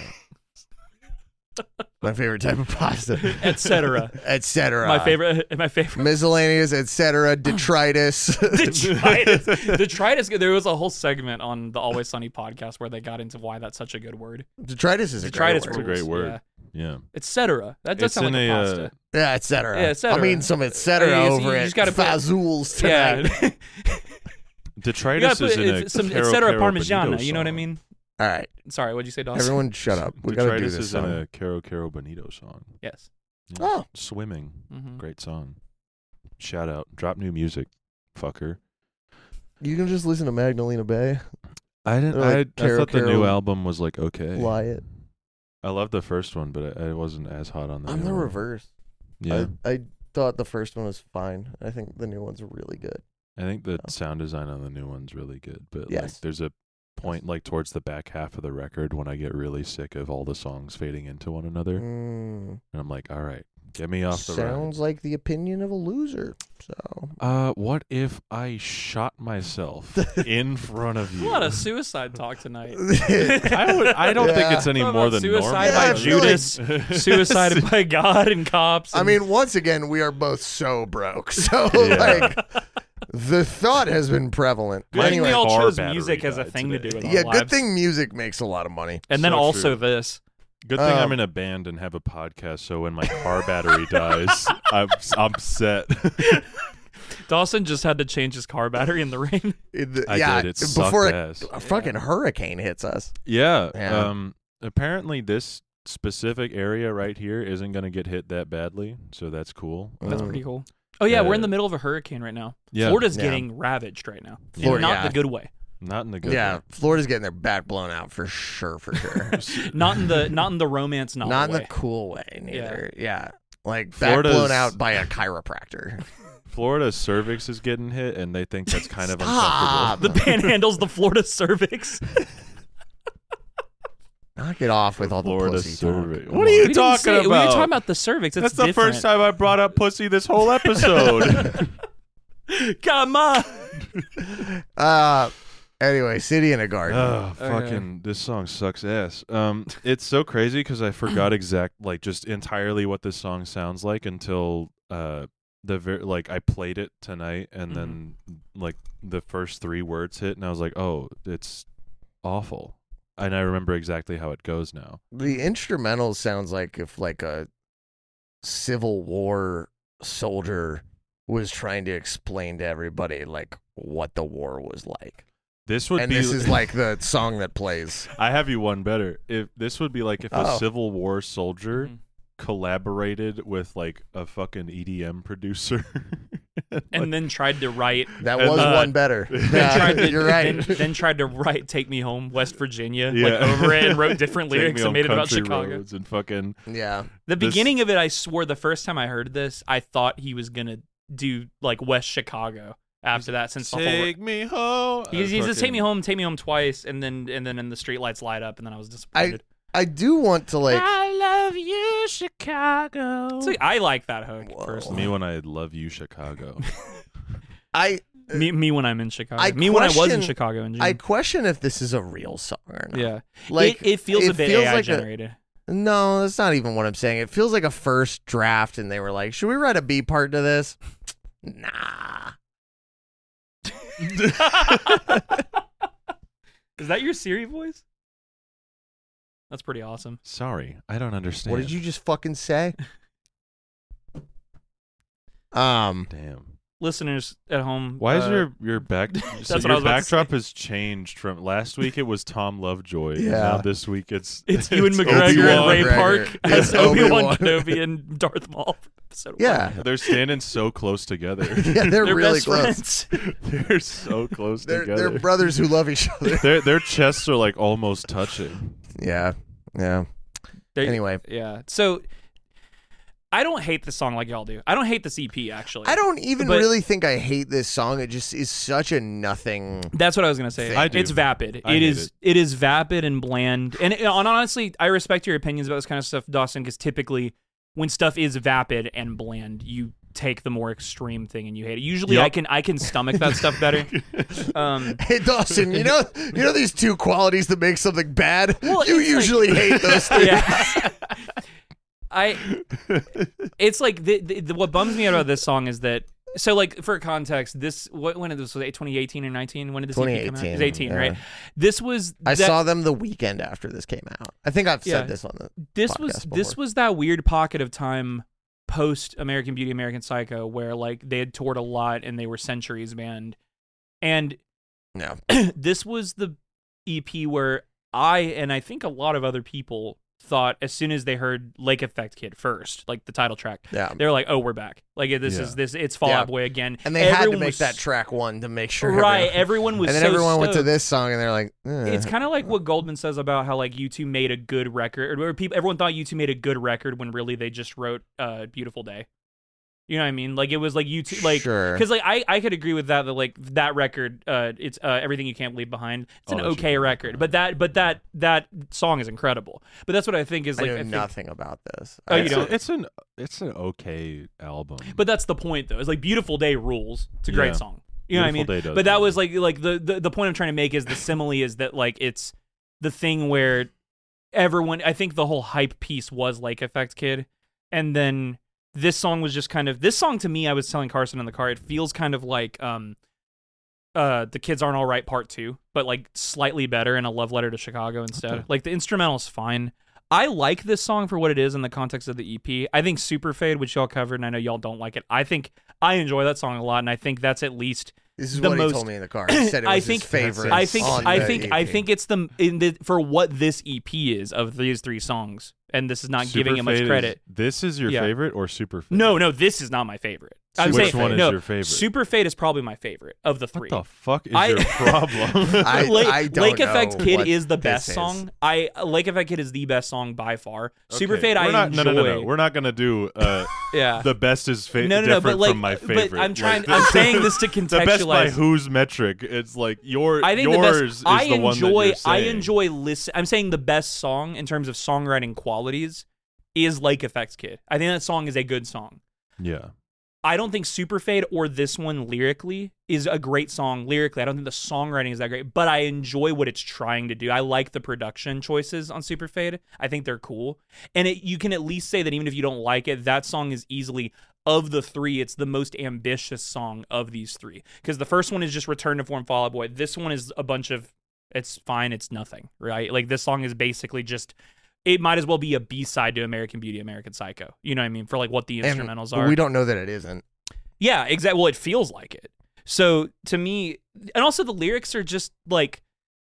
B: my favorite type of pasta,
C: et cetera.
B: etc.
C: My favorite. My favorite.
B: miscellaneous, et cetera. Detritus.
C: Detritus. Detritus. There was a whole segment on the Always Sunny podcast where they got into why that's such a good word.
B: Detritus is a
C: Detritus
B: great
A: It's a
B: word.
A: great
C: rules,
A: word.
C: Yeah.
A: Yeah.
C: Et cetera. That does
A: It's
C: sound like
A: in
C: a
A: a, uh,
C: pasta.
B: Yeah, et cetera.
C: Yeah, et cetera.
B: I'm eating some et cetera
C: Yeah, you-
B: over
C: you
B: at
C: just gotta put-
B: Fazul's tonight.
C: Yeah. you
A: Detritus
C: gotta
A: is
C: put
A: in a
C: it- some et
A: Caro
C: cetera
A: Caro
C: Parmigiana.
A: Bonito
C: You know what I
A: song.
C: mean?
B: All right,
C: Sorry, what'd you say, Dawson?
B: everyone, shut up. We gotta do
A: Detritus
B: this
A: is in
B: song.
A: a Caro Caro Bonito song.
C: Yes.
A: Yeah.
B: Oh.
A: Swimming.
C: Mhm.
A: Great song. Shout out. Drop new music, fucker.
B: You can just listen to Magdalena Bay.
A: I didn't.
B: Or like
A: I, I
B: Caro
A: thought the new
B: Caro
A: album was like okay.
B: Wyatt.
A: I loved the first one, but I, I wasn't as hot on the.
B: I'm
A: new
B: the
A: one.
B: reverse.
A: Yeah,
B: I, I thought the first one was fine. I think the new one's really good.
A: I, think the
B: Oh.
A: sound design on the new one's really good. But like,
B: Yes.
A: there's a point like towards the back half of the record when I get really sick of all the songs fading into one another,
B: Mm,
A: and I'm like, all right, get me off the ride.
B: sounds like the opinion of a loser. So
A: Uh, what if I shot myself in front of
C: A
A: you?
C: lot of suicide talk tonight.
A: I would. I don't think
B: Yeah.
A: it's any
C: What
A: more
C: about
A: than
C: suicide
A: normal.
B: by
A: I feel
C: Judas? Suicide by God and cops.
B: I
C: and-
B: mean, once again, we are both so broke. So
A: Yeah.
B: like, the thought has been prevalent.
C: good thing
B: Anyway,
C: we all
A: car
C: chose
A: battery
C: music as a
A: died
C: thing to
A: today.
C: do with our
B: yeah,
C: lives.
B: good thing music makes a lot of money.
C: And then
A: So
C: also
A: true.
C: this.
A: Good thing I'm
B: Um,
A: in a band and have a podcast, so when my car battery dies, I'm I'm set.
C: Dawson just had to change his car battery in the rain.
B: It- the-
A: I
B: yeah,
A: did. It sucked
B: before a,
A: ass.
B: a fucking hurricane hits us.
A: Yeah.
B: Yeah.
A: Um. Apparently, this specific area right here isn't going to get hit that badly, so that's cool.
C: That's
B: Um,
C: pretty cool. Oh yeah, we're in
A: uh,
C: the middle of a hurricane right now.
A: Yeah.
C: Florida's
B: Yeah.
C: getting ravaged right now.
A: Florida-
C: Not
B: yeah.
C: the good way.
A: Not in the good.
B: Yeah,
A: way.
B: Florida's getting their back blown out for sure, for sure.
C: Not in the not in the romance novel
B: Not in
C: way.
B: the cool way, neither. Yeah, like back
A: Florida's-
B: blown out by a chiropractor.
A: Florida's cervix is getting hit, and they think that's kind of
B: Stop.
A: uncomfortable.
C: The panhandle's the Florida cervix.
B: Knock it off with all the
A: Florida
B: pussy
A: cervix.
B: talk.
A: What are you
C: We didn't
A: talking
C: say-
A: about?
C: We were talking about the cervix. It's
A: That's the
C: different.
A: first time I brought up pussy this whole episode.
C: Come on.
B: Uh, anyway, City in a Garden.
A: Oh,
C: Okay.
A: fucking! This song sucks ass. Um, it's so crazy because I forgot exact, like, just entirely what this song sounds like until uh the ver- like I played it tonight, and then like the first three words hit, and I was like, oh, it's awful. And I remember exactly how it goes now.
B: The instrumental sounds like if like a Civil War soldier was trying to explain to everybody like what the war was like.
A: This would
B: And
A: be.
B: this is like the song that plays.
A: I have you one better. If this would be like if a
B: Oh.
A: Civil War soldier
C: Mhm.
A: collaborated with like a fucking E D M producer.
C: And then tried to write.
B: That
A: And,
B: was
C: uh,
B: one better.
C: Then
B: Yeah,
C: tried to,
B: you're right.
C: Then, then tried to write "Take Me Home, West Virginia" like
A: Yeah.
C: over it and wrote different
A: Take
C: lyrics
A: me
C: and
A: on
C: made it about
A: country
C: Chicago.
A: roads and fucking
B: yeah.
C: The
A: This-
C: beginning of it, I swore the first time I heard this, I thought he was gonna do like West Chicago after that, since the whole.
A: take me home.
C: He, he
A: I
C: just take me
A: fucking-
C: home, take me home twice, and then and then and the streetlights light up, and then I was disappointed.
B: I do want to like
C: I love you, Chicago. See, I like that hook
B: Whoa.
C: personally.
A: Me when I love you, Chicago.
B: I
C: Me, me when I'm in Chicago.
B: I
C: me when I was in
B: question-
C: Chicago in June.
B: I question if this is a real song or not.
C: yeah,
B: Like
C: it, it feels a bit
B: feels
C: A I
B: like a-
C: generated.
B: No, that's not even what I'm saying. It feels like a first draft, and they were like, "Should we write a B part to this?" Nah.
C: Is that your Siri voice? That's pretty awesome.
A: Sorry, I don't understand.
B: What did you just fucking say? Um.
A: Damn.
C: Listeners at home,
A: Why is
C: uh,
A: your your back? so
C: That's what I
A: your
C: was about to
A: backdrop has changed from last week. It was Tom Lovejoy. and
B: Yeah.
A: Now this week it's
C: It's Ewan
A: it's
C: McGregor
A: Obi-Wan.
C: and Ray
B: McGregor.
C: Park
B: Yeah,
C: as Obi Wan
B: Obi-Wan.
C: Kenobi and Darth Maul for episode
B: Yeah.
C: one.
A: They're standing so close together.
B: Yeah, they're,
C: They're
B: really
C: best
B: close.
C: friends.
A: They're so close
B: They're
A: together.
B: they're brothers who love each other.
A: Their their chests are like almost touching.
B: Yeah. Yeah.
C: They-
B: Anyway,
C: yeah. So I don't hate this song like y'all do. I don't hate this E P actually.
B: I don't even
C: But-
B: really think I hate this song. It just is such a nothing.
C: That's what I was gonna say.
A: I do.
C: It's vapid.
A: I
C: it
A: hate
C: is.
A: it.
C: It is vapid and bland. And, it, and honestly, I respect your opinions about this kind of stuff, Dawson, because typically when stuff is vapid and bland, you take the more extreme thing and you hate it. Usually,
A: Yep.
C: I can I can stomach that stuff better. Um,
B: Hey Dawson, you know you know these two qualities that make something bad?
C: Well,
B: you
C: it's like-
B: usually hate those things.
C: yeah. I. It's like the, the, the what bums me out about this song is that. So, like, for context, this what when did this was it twenty eighteen or nineteen? When did this E P come out? It was eighteen,
B: yeah.
C: right? This was
B: I
C: that-
B: saw them the weekend after this came out. I think I've
C: Yeah.
B: said this on the
C: this
B: podcast
C: was
B: before.
C: this was that weird pocket of time post American Beauty, American Psycho, where like they had toured a lot and they were Centuries band, and
B: No.
C: this was the E P where I and I think a lot of other people thought as soon as they heard Lake Effect Kid first, like the title track,
B: Yeah.
C: they were like, "Oh, we're back! Like this
A: Yeah.
C: is this it's Fall Out
B: Yeah.
C: Boy again."
B: And they had to
C: Everyone
B: make
C: was-
B: that track one to make sure.
C: right.
B: everyone-
C: Everyone was
B: and then
C: so
B: everyone went to
C: stoked.
B: this song and they're like, eh.
C: It's kind of like what Goldman says about how like U two made a good record, or people everyone thought U two made a good record when really they just wrote uh, "Beautiful Day." You know what I mean? Like it was like U two, like
B: Sure.
C: because like I, I could agree with that. That like that record, uh, it's uh, Everything You Can't Leave Behind. It's
A: Oh,
C: an
A: that
C: okay
A: shit.
C: record, but that but that that song is incredible. But that's what I think is
B: I
C: like.
B: know
C: I think-
B: nothing about this.
C: Oh, you
B: I-
A: it's,
C: don't?
A: a, it's an it's an okay album.
C: But that's the point, though. It's like "Beautiful Day" rules. It's a great
A: Yeah.
C: song. You know what I mean?
A: Beautiful Day does
C: But that
A: rule.
C: was like like the, the the point I'm trying to make is the simile is that like it's the thing where everyone. I think the whole hype piece was Lake Effect Kid, and then this song was just kind of this song to me. I was telling Carson in the car. It feels kind of like um, uh, the Kids Aren't All Right Part Two, but like slightly better and a love letter to Chicago instead.
A: Okay.
C: Like the instrumental's fine. I like this song for what it is in the context of the E P. I think Super Fade, which y'all covered, and I know y'all don't like it. I think I enjoy that song a lot, and I think that's at least
B: This is
C: the
B: what
C: most-
B: he told me in the car. He said it was
C: I
B: his
C: think
B: favorite.
C: I think
B: on
C: I
B: the
C: think
B: E
C: I
B: P.
C: think it's the in the for what this E P is of these three songs, and this is not giving it much
A: Superfade is-
C: credit.
A: this is your
C: Yeah.
A: favorite or Superfade?
C: No, no, this is not my favorite. I'm
B: Super
A: Which
C: saying
A: one is
C: no.
A: your favorite?
C: Super Fade is probably my favorite of the three.
A: What the fuck is
C: I-
A: your problem?
B: I-
C: Lake,
B: I don't
C: Lake
B: know
C: Effect Kid
B: what
C: is the
B: this
C: best
B: is.
C: song. I Lake Effect Kid is the best song by far. Super
A: Okay,
C: Fade, I
A: we're not,
C: enjoy.
A: No, no, no, no. We're not gonna do uh,
C: yeah.
A: the best is fa-
C: no, no, no,
A: different
C: but like,
A: from my favorite.
C: but I'm trying.
A: Like,
C: I'm saying this to
A: the best by
C: contextualize.
A: whose metric? It's like your
C: I think
A: yours
C: the best.
A: is
C: I
A: the one that
C: enjoy.
A: you're
C: I
A: saying.
C: enjoy listen. I'm saying the best song in terms of songwriting qualities is Lake Effect Kid. I think that song is a good song.
A: Yeah.
C: I don't think Super Fade or this one lyrically is a great song lyrically. I don't think the songwriting is that great, but I enjoy what it's trying to do. I like the production choices on Super Fade. I think they're cool. And it, you can at least say that even if you don't like it, that song is easily, of the three, it's the most ambitious song of these three. Because the first one is just Return to Form, Fall Out Boy. This one is a bunch of, it's fine, it's nothing, right? Like this song is basically just, it might as well be a B-side to American Beauty, American Psycho. You know what I mean? For like what the
B: And
C: instrumentals are.
B: we don't know that it isn't.
C: Yeah, exactly. Well, it feels like it. So to me, and also the lyrics are just like,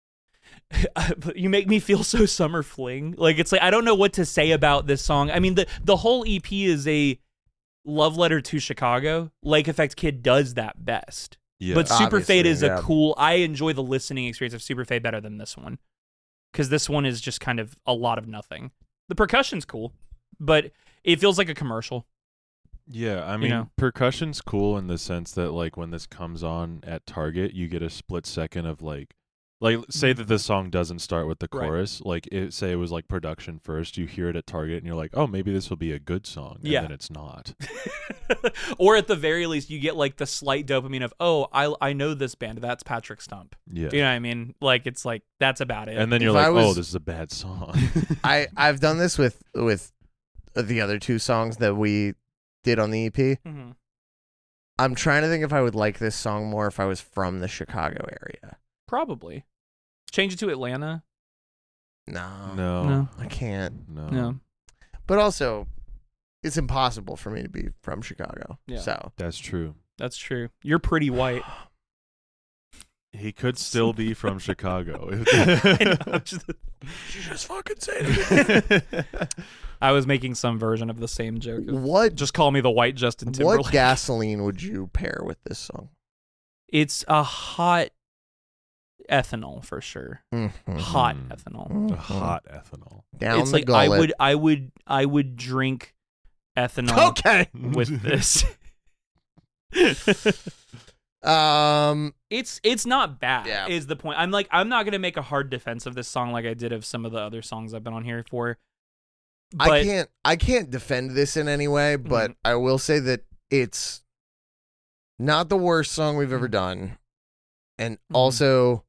C: you make me feel so summer fling. Like it's like I don't know what to say about this song. I mean, the the whole E P is a love letter to Chicago. Lake Effect Kid does that best.
A: Yeah.
C: But Super Fade is
B: Obviously,
C: a
B: yeah.
C: cool. I enjoy the listening experience of Super Fade better than this one, because this one is just kind of a lot of nothing. The percussion's cool, but it feels like a commercial.
A: Yeah, I mean,
C: know?
A: percussion's cool in the sense that, like, when this comes on at Target, you get a split second of, like, like say that this song doesn't start with the
C: Right.
A: chorus. Like, it, say it was, like, production first. You hear it at Target, and you're like, oh, maybe this will be a good song. And
C: Yeah.
A: then it's not.
C: Or at the very least, you get like the slight dopamine of, oh, I I know this band. That's Patrick Stump.
A: Yeah.
C: Do you know what I mean? Like it's like that's about it.
A: And then you're
B: If
A: like,
B: I
A: oh,
B: was-
A: this is a bad song.
B: I I've done this with with the other two songs that we did on the E P.
C: Mhm.
B: I'm trying to think if I would like this song more if I was from the Chicago area.
C: Probably change it to Atlanta.
B: No,
A: no.
C: No.
B: I can't.
A: No.
C: No.
B: But also, it's impossible for me to be from Chicago.
C: Yeah.
B: So
A: That's true.
C: That's true. You're pretty white.
A: He could still be from Chicago.
C: I know, just-
B: you just fucking say it.
C: I was making some version of the same joke. of,
B: What
C: Just call me the white Justin Timberlake.
B: what gasoline would you pair with this song?
C: It's a hot ethanol for sure.
B: Mhm.
C: Hot
A: Mhm.
C: ethanol.
B: Mhm.
A: A hot ethanol.
B: Down
C: It's
B: the
C: like
B: gullet.
C: I would I would I would drink ethanol
B: Okay.
C: with this.
B: Um.
C: It's it's not bad.
B: Yeah.
C: Is the point? I'm like I'm not gonna make a hard defense of this song like I did of some of the other songs I've been on here for. But
B: I can't. I can't defend this in any way, but I will say that it's not the worst song we've ever done, and
C: Mhm.
B: also,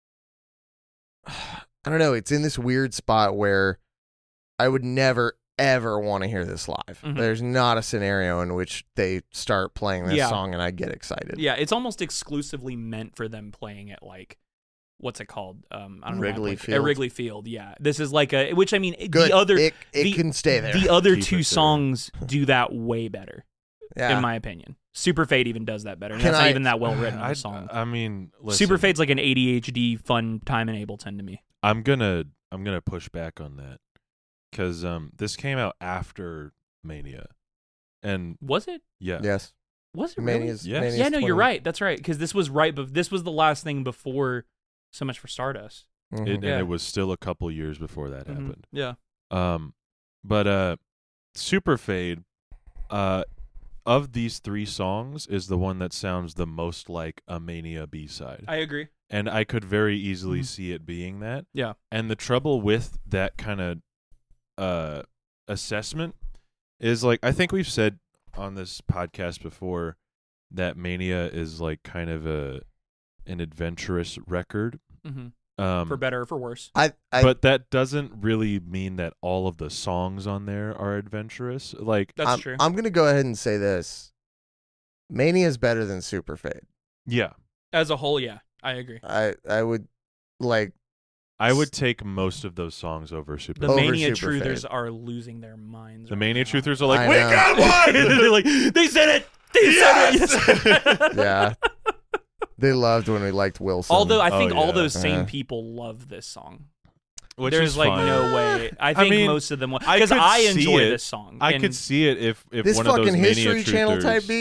B: I don't know. It's in this weird spot where I would never ever want to hear this live.
C: Mhm.
B: There's not a scenario in which they start playing this
C: Yeah.
B: song and I get excited.
C: yeah, it's almost exclusively meant for them playing at like what's it called? Um, I don't know. why I'm
B: Wrigley
C: blanking.
B: Field.
C: At Wrigley Field. Yeah, this is like a which I mean
B: Good.
C: the other
B: it it
C: the-
B: can stay there.
C: the other
A: Keep it
C: two
A: there.
C: songs do that way better
B: yeah.
C: in my opinion. Super Fade even does that better. And
B: Can
C: that's not
B: I-
C: even that well written of
A: I,
C: a song.
A: I mean, listen,
C: Super Fade's like an A D H D fun time in Ableton to me.
A: I'm gonna I'm gonna push back on that because um this came out after Mania, and
C: Was it?
A: yeah,
B: yes.
C: Was it really?
B: Mania's,
A: Yes.
B: Mania's
C: Yeah, no, you're
B: twenty.
C: right. That's right. Because this was right, but this was the last thing before So Much for Stardust.
B: Mhm.
A: it, and
C: Yeah.
A: it was still a couple years before that
C: Mhm.
A: happened.
C: Yeah.
A: Um, but uh, Super Fade, uh, of these three songs, is the one that sounds the most like a Mania B side,
C: I agree.
A: and I could very easily
C: Mhm.
A: see it being that.
C: Yeah.
A: And the trouble with that kind of uh assessment is, like, I think we've said on this podcast before that Mania is like kind of a an adventurous record.
C: hmm
A: Um,
C: For better or for worse.
B: I, I
A: but that doesn't really mean that all of the songs on there are adventurous. Like,
C: That's
B: I'm,
C: true.
B: I'm gonna go ahead and say this: Mania is better than Super Fade.
A: yeah,
C: As a whole, yeah, I agree.
B: I I would like
A: I would take most of those songs over Super.
C: The
B: Over
C: Mania
B: Super
C: truthers
B: Fade.
C: are losing their minds.
A: the
C: right
A: Mania
C: now.
A: truthers are like,
B: I
A: we
B: know.
A: got one.
C: They're like, they said it. They
A: Yes!
C: said it.
B: yeah. They loved when we liked Wilson.
C: Although I
A: Oh,
C: think all
A: yeah.
C: those same
B: Uh.
C: people love this song.
A: Which
C: There's
A: is
C: like
A: fine.
C: no way. I think
A: mean,
C: most of them will
A: I
C: because
A: could
C: I
A: see
C: enjoy
A: it.
C: this song.
A: I
C: and
A: could see it if if
B: this
A: one of those
B: fucking
A: Mania
B: History Channel
A: truthers-
B: type beat.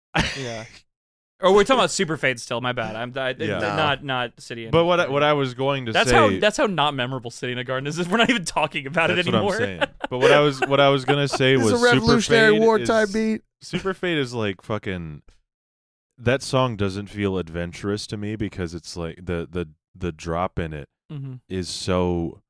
C: Yeah. Or we're talking about Super Fade still. My bad. I'm I,
A: Yeah.
B: No.
C: not not City. In
A: But what I, what I was going to
C: that's
A: say.
C: how that's how not memorable City in a Garden is. is We're not even talking about
A: that's
C: it anymore.
A: what I'm saying. But what I was what I was gonna say
B: It's
A: was
B: a Revolutionary
A: Super Fade
B: Wartime
A: is,
B: beat.
A: Super Fade is like fucking. That song doesn't feel adventurous to me because it's like the the the drop in it
C: Mm-hmm.
A: is so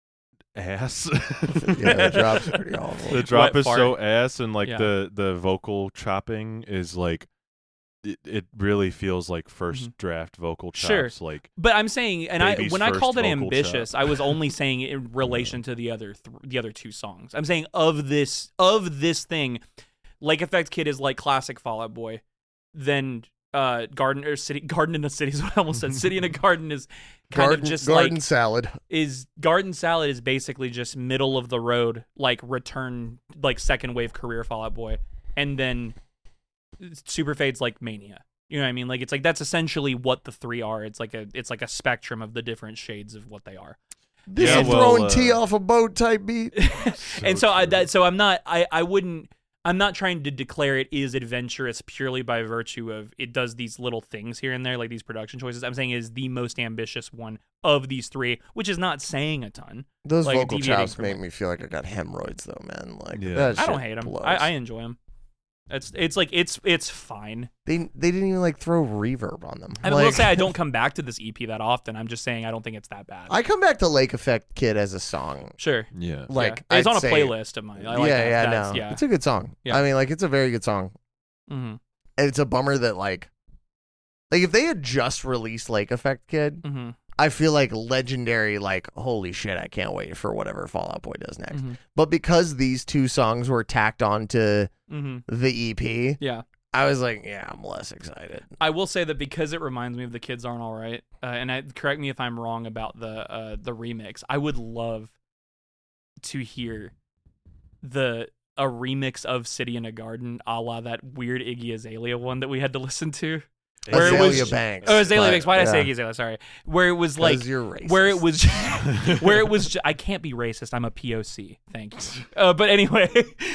A: ass.
B: Yeah, the drop's pretty awful.
A: The drop
C: Wet
A: is
C: fart.
A: so ass, and like
C: Yeah.
A: the the vocal chopping is like. It, it really feels like first
C: Mhm.
A: draft vocal
C: Sure.
A: chops. Like
C: But I'm saying, and I
A: Baby's
C: when I
A: first
C: called it
A: vocal
C: ambitious,
A: chop.
C: I was only saying it in relation to the other th- the other two songs. I'm saying of this of this thing, Lake Effect Kid is like classic Fall Out Boy. Then uh, Garden or City Garden in a City is what I almost said. City in a Garden is kind
B: Garden,
C: of just
B: garden
C: like
B: salad.
C: is Garden Salad is basically just middle of the road, like return like second wave career Fall Out Boy, and then Super Fade's like Mania. You know what I mean? Like it's like that's essentially what the three are. It's like a it's like a spectrum of the different shades of what they are.
B: This
A: Yeah,
B: is
A: well,
B: throwing
A: uh,
B: tea off a boat type beat.
C: and so I
A: true.
C: that so I'm not I I wouldn't I'm not trying to declare it is adventurous purely by virtue of it does these little things here and there, like these production choices. I'm saying it is the most ambitious one of these three, which is not saying a ton.
B: Those
C: like,
B: vocal
C: deviating
B: chops
C: from
B: make
C: it.
B: me feel like I got hemorrhoids, though, man. Like,
A: Yeah.
B: that
C: I don't
B: shit
C: hate them.
B: blows.
C: I, I enjoy them. It's it's like it's it's fine.
B: They they didn't even like throw reverb on them.
C: I
B: like,
C: will say I don't come back to this E P that often. I'm just saying I don't think it's that bad.
B: I come back to Lake Effect Kid as a song.
C: sure.
A: yeah.
B: Like
C: Yeah. it's
B: I'd
C: on a
B: say-
C: playlist of mine. I like
B: yeah,
C: that.
B: yeah,
C: That's-
B: no,
C: yeah.
B: it's a good song.
C: Yeah.
B: I mean, like it's a very good song.
C: Mm-hmm.
B: And it's a bummer that like, like if they had just released Lake Effect Kid,
C: Mm-hmm.
B: I feel like legendary. Like, holy shit, I can't wait for whatever Fall Out Boy does next.
C: Mm-hmm.
B: But because these two songs were tacked onto
C: Mm-hmm.
B: the E P,
C: Yeah.
B: I was like, yeah, I'm less excited.
C: I will say that because it reminds me of The Kids Aren't All Right, uh, and I, correct me if I'm wrong about the uh, the remix. I would love to hear the a remix of City in a Garden, a la that weird Iggy Azalea one that we had to listen to. Where it
B: Azalea
C: was-
B: Banks.
C: Oh, Azalea
B: but,
C: Banks. Why did I say
B: yeah,
C: Iggy Azalea? Sorry. Where it was
B: 'cause
C: like
B: you're racist.
C: where it was where it was ju- I can't be racist. I'm a P O C. Thank you. Uh, but anyway,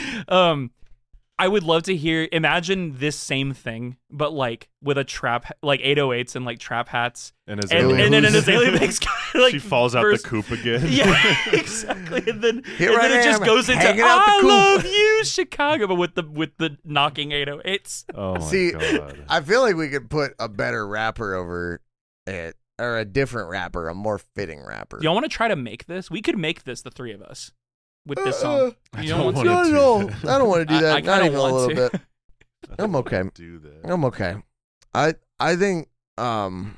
C: um I would love to hear imagine this same thing but like with a trap like eight oh eights and like trap hats
A: And,
C: and,
A: Azalea-
C: and then an
B: who's-
C: Azalea Banks like
A: she falls out
C: verse-
A: the coop again.
C: Yeah, exactly. And then,
B: Here
C: and then
B: I
C: it just
B: am,
C: goes into
B: hanging out the
C: I
B: coop."
C: love you Chicago but with the with the knocking eight oh eights.
A: Oh my
B: See,
A: god.
B: I feel like we could put a better rapper over it, or a different rapper, a more fitting rapper.
C: Do y'all want to try to make this? We could make this the three of us with this
B: Uh,
C: song.
A: I
C: You
A: don't
C: don't want
A: wanna
B: No,
A: do
B: no,
A: that.
B: I don't want to do
C: I-
B: that.
C: I
B: Not
C: kinda
B: even a
C: want
B: little
C: to.
B: bit. I'm okay.
A: Do that.
B: I'm okay. I I think um,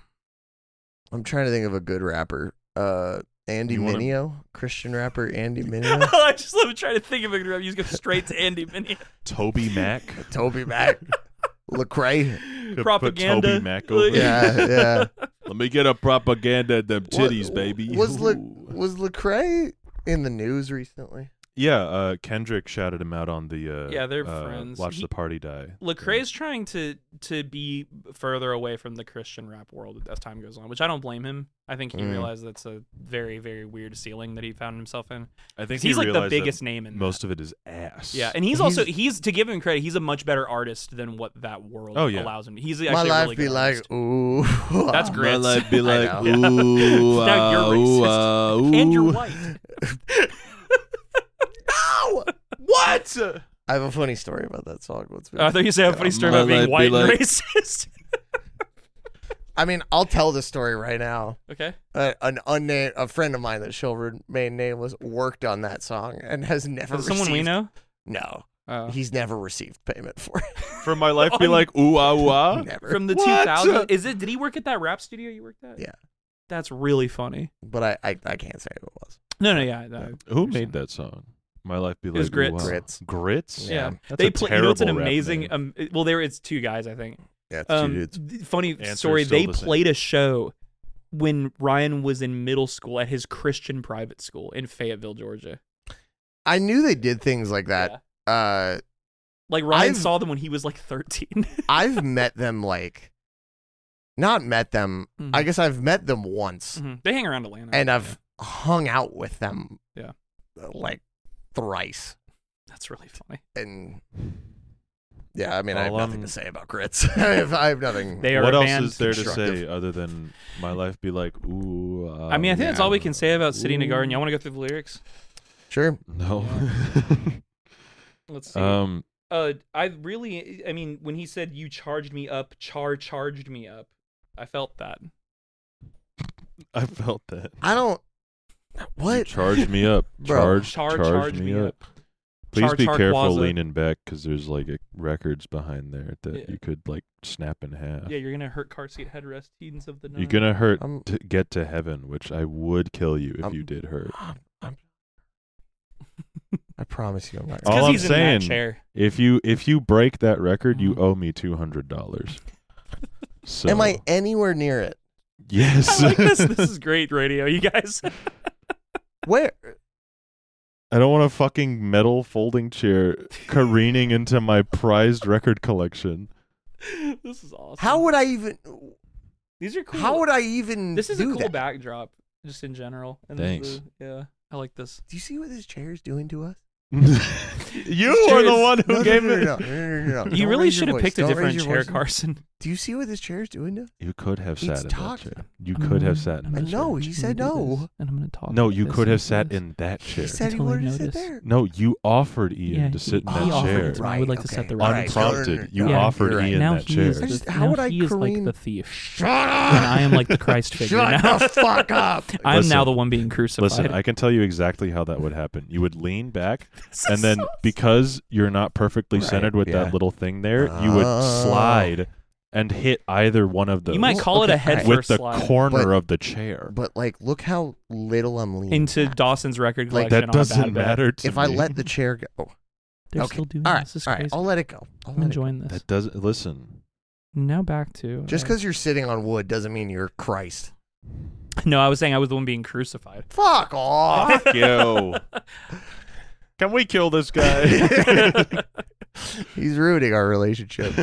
B: I'm trying to think of a good rapper. Uh, Andy
A: You wanna-
B: Mineo, Christian rapper Andy Mineo,
C: I just love trying to think of a rap. You just go straight to Andy Mineo.
A: Toby Mac.
B: Toby Mac, Lecrae.
A: Could put
C: Propaganda.
A: Toby Mac over it.
B: Yeah, yeah.
A: Let me get a propaganda at them titties,
B: What-
A: baby.
B: Was Le,
A: Ooh.
B: was Lecrae in the news recently?
A: Yeah, uh, Kendrick shouted him out on the uh,
C: Yeah, they're
A: uh,
C: friends.
A: Watch
C: He-
A: the Party Die.
C: Lecrae's trying to to be further away from the Christian rap world as time goes on, which I don't blame him. I think he
B: Mm.
C: realized that's a very very weird ceiling that he found himself in.
A: I think
C: He's
A: he
C: like the
A: realized that
C: biggest name in
A: most of it is ass.
C: that. Yeah, and he's,
B: He's-
C: also he's to give him credit, he's a much better artist than what that world
A: Oh, yeah.
C: allows him. He's actually
B: My
C: a
B: life
C: really
B: be
C: good
B: like,
C: artist.
B: ooh.
C: That's
A: My
C: grits.
A: life be like,
B: I
C: know.
A: ooh,
C: Now you're
A: uh,
C: racist.
A: ooh, uh, ooh.
C: And you're white.
B: No!
A: What?
B: I have a funny story about that song. Let's be
C: I thought you said a funny story
A: My
C: about being
A: life be
C: white and
A: like-
C: racist.
B: I mean, I'll tell the story right now.
C: Okay.
B: Uh, an unnamed, a friend of mine that shall remain nameless worked on that song and has never.
C: Is it someone we
B: received-
C: know?
B: No,
C: Oh.
B: he's never received payment for it.
A: For my life be
C: On-
A: like, ooh, ah, ooh, ah.
B: Never.
C: From the
A: What?
C: two thousands. Is it? Did he work at that rap studio you worked at?
B: Yeah.
C: That's really funny.
B: But I, I, I can't say who it was.
C: No, no, yeah. no.
A: Who made that song? My life be like,
C: was
A: ooh,
C: Grits.
A: ah.
B: Grits.
A: Grits?
C: Yeah.
A: That's
C: They
A: a
C: play. You know, it's an
A: terrible rap
C: amazing.
A: name.
C: Um, it- well, there it's two guys, I think.
B: Yeah, it's
C: Um,
B: two dudes.
C: th- funny
A: Answer
C: story.
A: is still
C: They
A: the same.
C: played a show when Ryan was in middle school at his Christian private school in Fayetteville, Georgia.
B: I knew they did things like that.
C: Yeah.
B: Uh,
C: Like Ryan
B: I've-
C: saw them when he was like thirteen.
B: I've met them like, not met them.
C: Mhm.
B: I guess I've met them once,
C: Mhm. They hang around Atlanta.
B: and I've hung out with them.
C: Yeah.
B: uh, Like thrice,
C: That's really funny.
B: and Yeah, I mean, I have
A: All
B: nothing
A: I'm-
B: to say about grits. I, have, I have nothing.
C: They are
A: What
C: a
A: else
C: band.
A: is there to
B: constructive.
A: say other than my life be like, ooh? Uh,
C: I mean, I think that's
B: Yeah.
C: all we can say about City in a Garden.
A: Ooh.
C: Y'all want to go through the lyrics?
B: Sure.
A: No.
C: Let's see.
A: um.
C: Uh, I really, I mean, when he said you charged me up, char charged me up, I felt that.
A: I felt that.
B: I don't.
A: You
B: What?
A: charged me up.
B: Bro.
A: Charge,
C: Char
A: charge,
C: charge
A: me,
C: me
A: up.
C: up.
A: Please
C: Char
A: be
C: char
A: careful
C: quaza.
A: leaning back because there's like a, records behind there that
C: Yeah.
A: you could like snap in half.
C: Yeah, you're gonna hurt car seat headrest teens of the night.
A: You're gonna hurt
B: I'm-
A: to get to heaven, which I would kill you if
B: I'm-
A: you did hurt.
B: I'm, I'm, I promise you, I'm not.
C: It's
A: All
C: because
A: I'm
C: he's in
A: saying-
C: that chair.
A: If you if you break that record, you
C: Mhm.
A: owe me two hundred dollars. So
B: Am I anywhere near it?
A: yes.
C: I like this. This is great radio, you guys.
B: Where?
A: I don't want a fucking metal folding chair careening into my prized record collection.
C: This is awesome.
B: How would I even?
C: These are cool.
B: How would I even?
C: This is a
B: do
C: cool
B: that?
C: backdrop, just in general. And
A: Thanks.
C: the- yeah, I like this.
B: Do you see what this chair is doing to us?
A: You are the
C: Cheers.
A: one who
B: No, no,
A: gave
B: no,
A: it.
B: no, no, no, no, no, no.
C: You
B: Don't
C: really
B: raise your
C: should have
B: voice.
C: picked a
B: Don't raise
C: different
B: your
C: chair,
B: voice.
C: Carson.
B: Do you see what this chair is doing to us?
A: You could have
B: It's
A: sat in that
B: talking.
A: chair. You could have sat in
B: I
A: that chair.
B: know, he said no.
C: And I'm gonna talk.
A: No,
C: like
A: you
C: this
A: could have
C: and
A: sat
C: this.
A: in that chair.
B: He said he
C: Until I
B: wanted to sit
C: noticed.
B: there.
A: No, you offered Ian
C: Yeah,
A: to sit
C: he,
A: in
C: he
A: that
C: offered
A: chair.
C: it to me. I would like to set
B: Right,
C: the
B: okay.
C: record.
B: Right.
A: Unprompted,
B: No, no,
A: you
B: no.
A: offered
B: You're right.
A: Ian
C: now
A: that
C: he
A: chair.
C: is
B: I
C: the,
B: just- how
C: now
B: would I
C: he is like
B: careen-
C: the thief,
B: Shut
C: and I am like the Christ figure
B: Shut
C: now.
B: the fuck up.
C: I am now
A: Listen.
C: the one being crucified.
A: Listen, I can tell you exactly how that would happen. You would lean back,
C: This
A: and
C: is
A: then
C: so-
A: because you're not perfectly
B: Right,
A: centered with
B: yeah.
A: that little thing there, you would
B: Oh.
A: slide and hit either one of those
C: you might
B: Well,
C: call it a
B: okay,
C: head
B: alright.
A: with
C: first
A: the
C: slide
A: corner
B: But-
A: of the chair.
B: But like, look how little I'm leaning.
C: into Dawson's record
B: Like,
C: collection.
A: that
C: on a bad
A: doesn't
C: bet.
A: matter to
B: if
A: me.
B: I let the chair go. Oh,
C: They're
B: okay.
C: still doing
B: all
C: this.
B: right,
C: This is
B: all right.
C: crazy.
B: I'll let it go. I'll
C: I'm
B: let it
C: enjoying this.
A: That doesn't listen.
C: Now back to
B: Just
C: uh,
B: because you're sitting on wood doesn't mean you're Christ.
C: no, I was saying I was the one being crucified.
B: Fuck off.
A: Fuck you. Can we kill this guy?
B: He's ruining our relationship.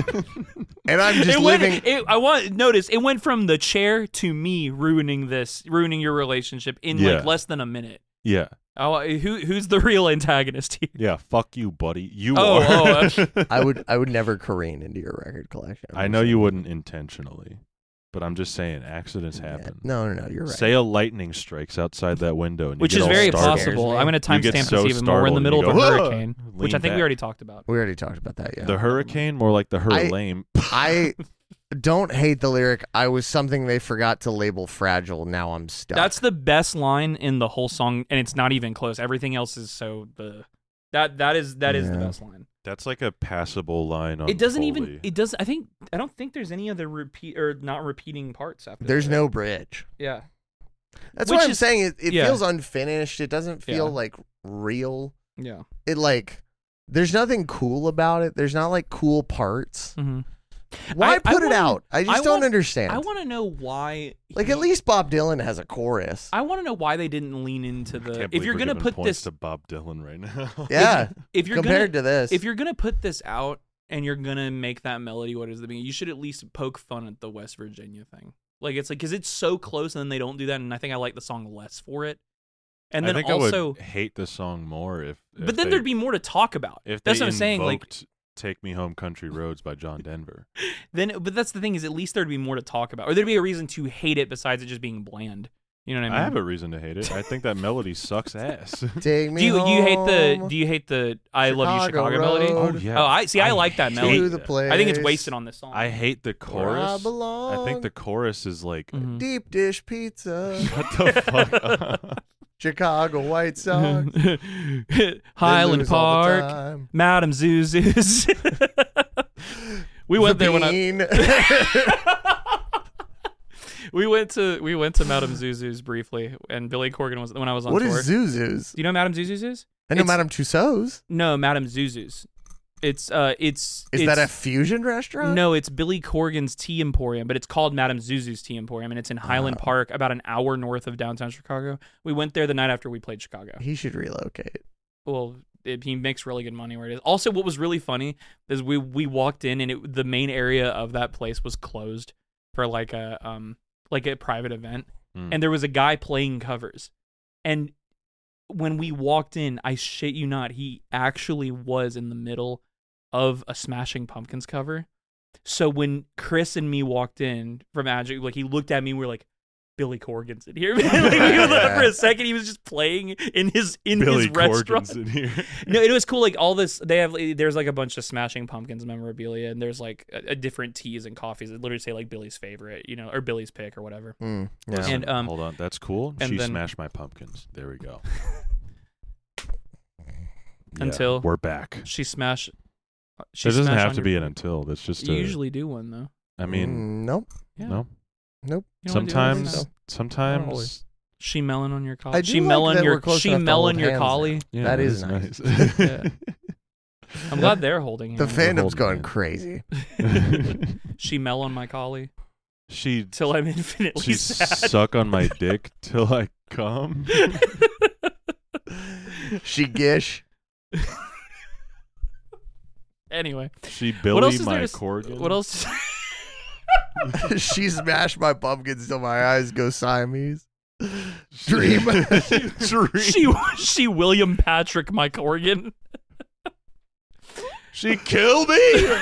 B: And I'm just
C: it
B: living.
C: Went, it, I want notice it went from the chair to me ruining this, ruining your relationship in
A: Yeah.
C: like less than a minute.
A: yeah.
C: Oh, who who's the real antagonist here?
A: Yeah. Fuck you, buddy. You
C: Oh,
A: are.
C: oh,
B: I would I would never careen into your record collection.
A: I know you wouldn't intentionally, but I'm just saying accidents
B: Yeah.
A: happen.
B: No, no, no. You're right.
A: Say a lightning strikes outside that window, and you
C: Which
A: get
C: is
A: all
C: very
A: startled.
C: possible.
B: Scares me.
C: I'm going to
A: You get
C: timestamp
A: so
C: this even more. We're in the
A: startled
C: middle
A: and
C: of
A: you
C: a
A: go, "Ugh!"
C: hurricane, which
A: Lean
C: I think
A: back.
C: we already talked about.
B: We already talked about that. Yeah.
A: The hurricane, more like the hurlame.
B: I don't hate the lyric. I was something they forgot to label fragile. Now I'm stuck.
C: That's the best line in the whole song, and it's not even close. Everything else is so the that that is that is the
B: Yeah.
C: best line.
A: That's like a passable line on
C: It doesn't
A: Foley.
C: even. It does. I think. I don't think there's any other repeat or not repeating parts after.
B: There's
C: that.
B: no bridge.
C: Yeah.
B: That's
C: Which
B: what I'm
C: is-
B: saying. It, it
C: yeah.
B: feels unfinished. It doesn't feel
C: Yeah.
B: like real.
C: Yeah.
B: It like there's nothing cool about it. There's not like cool parts.
C: Mm-hmm.
B: Why
C: I- I
B: put it
C: wanna-
B: out? I just
C: I
B: don't
C: want-
B: understand.
C: I want to know why.
B: like
C: he-
B: at least Bob Dylan has a chorus.
C: I want to know why they didn't lean into
A: I
C: the.
A: can't
C: If
A: believe
C: you're
A: we're
C: gonna
A: giving
C: put
A: points
C: this,
A: to Bob Dylan right now.
B: yeah,
C: if you're
B: compared
C: gonna,
B: to this.
C: if you're gonna put this out and you're gonna make that melody what is the beginning, you should at least poke fun at the West Virginia thing. Like it's like because it's so close, and then they don't do that, and I think I like the song less for it. And then
A: I think
C: also,
A: I would hate the song more if. if
C: but then
A: they,
C: there'd be more to talk about.
A: if
C: That's
A: they
C: what I'm saying. Like
A: invoked "Take Me Home, Country Roads" by John Denver.
C: then, but that's the thing is at least there'd be more to talk about, or there'd be a reason to hate it besides it just being bland. You know what I mean?
A: I have a reason to hate it. I think that melody sucks ass.
B: Take me
C: do you do you hate the
B: home
C: do you hate the I love you
B: Chicago
C: Chicago melody?
B: Road.
A: oh yeah.
C: Oh, I see. I, like that
B: to
C: melody.
B: the place.
C: I think it's wasted on this song.
A: I hate the
B: where I
A: chorus.
B: belong.
A: I think the chorus is like,
C: Mhm.
B: deep dish pizza,
A: shut the fuck up.
B: Chicago White Sox, They
C: Highland
B: lose all the
C: Park,
B: time.
C: Madame Zuzu's. we went
B: The
C: there when I
B: Bean.
C: we went to we went to Madame Zuzu's briefly, and Billy Corgan was when I was on
B: What
C: tour.
B: is Zuzu's?
C: Do you know Madame Zuzu's is?
B: I know
C: It's-
B: Madame Tussauds.
C: No, Madame Zuzu's. It's uh, it's
B: Is
C: it's,
B: that a fusion restaurant?
C: No, it's Billy Corgan's Tea Emporium, but it's called Madame Zuzu's Tea Emporium, and it's in Highland
B: Oh.
C: Park, about an hour north of downtown Chicago. We went there the night after we played Chicago.
B: He should relocate.
C: Well, it, he makes really good money where it is. Also, what was really funny is we we walked in and it, the main area of that place was closed for like a um like a private event,
A: Mm.
C: and there was a guy playing covers, and when we walked in, I shit you not, he actually was in the middle of a Smashing Pumpkins cover. So when Chris and me walked in from Magic, like he looked at me and we were like, Billy Corgan's in here. Like,
B: Yeah.
C: For a second, he was just playing in his in
A: Billy
C: his restaurant.
A: Corgan's in here.
C: No, it was cool. Like all this, they have. There's like a bunch of Smashing Pumpkins memorabilia, and there's like a, a different teas and coffees that literally say like Billy's favorite, you know, or Billy's pick or whatever.
B: Mm, yeah.
A: Listen,
C: And, um,
A: hold on, that's cool.
C: and
A: She
C: then-
A: smashed my pumpkins. There we go. Yeah,
C: Until
A: we're back.
C: She smashed. She
A: It doesn't
C: smashed
A: have
C: on
A: to
C: your-
A: be an until. That's just
C: You
A: a,
C: usually do one though.
A: I mean,
B: Mm, nope.
C: Yeah.
A: no.
B: Nope.
C: You don't wanna do it every
A: Sometimes,
C: time?
B: always.
A: sometimes.
C: She melon on your
B: I
C: collie.
B: do
C: She
B: like
C: melon
B: that
C: your.
B: we're close
C: She
B: enough to
C: melon
B: hold
C: your
B: hands
C: collie.
A: Yeah,
B: That is
A: nice.
C: Yeah. I'm glad they're holding
B: The
C: hands.
A: fan-
B: fandom's
A: holding
B: going
A: hands.
B: crazy.
C: She melon my collie
A: she
C: till I'm infinitely
A: she
C: sad.
A: suck on my dick till I come.
B: She gish.
C: Anyway,
A: She
C: what
A: Billy
C: else is there?
A: my
C: To, s-
A: Corgan.
C: what else?
B: She smashed my pumpkins till my eyes go Siamese. Dream.
A: Dream.
C: she she William Patrick my Corgan.
A: She killed me.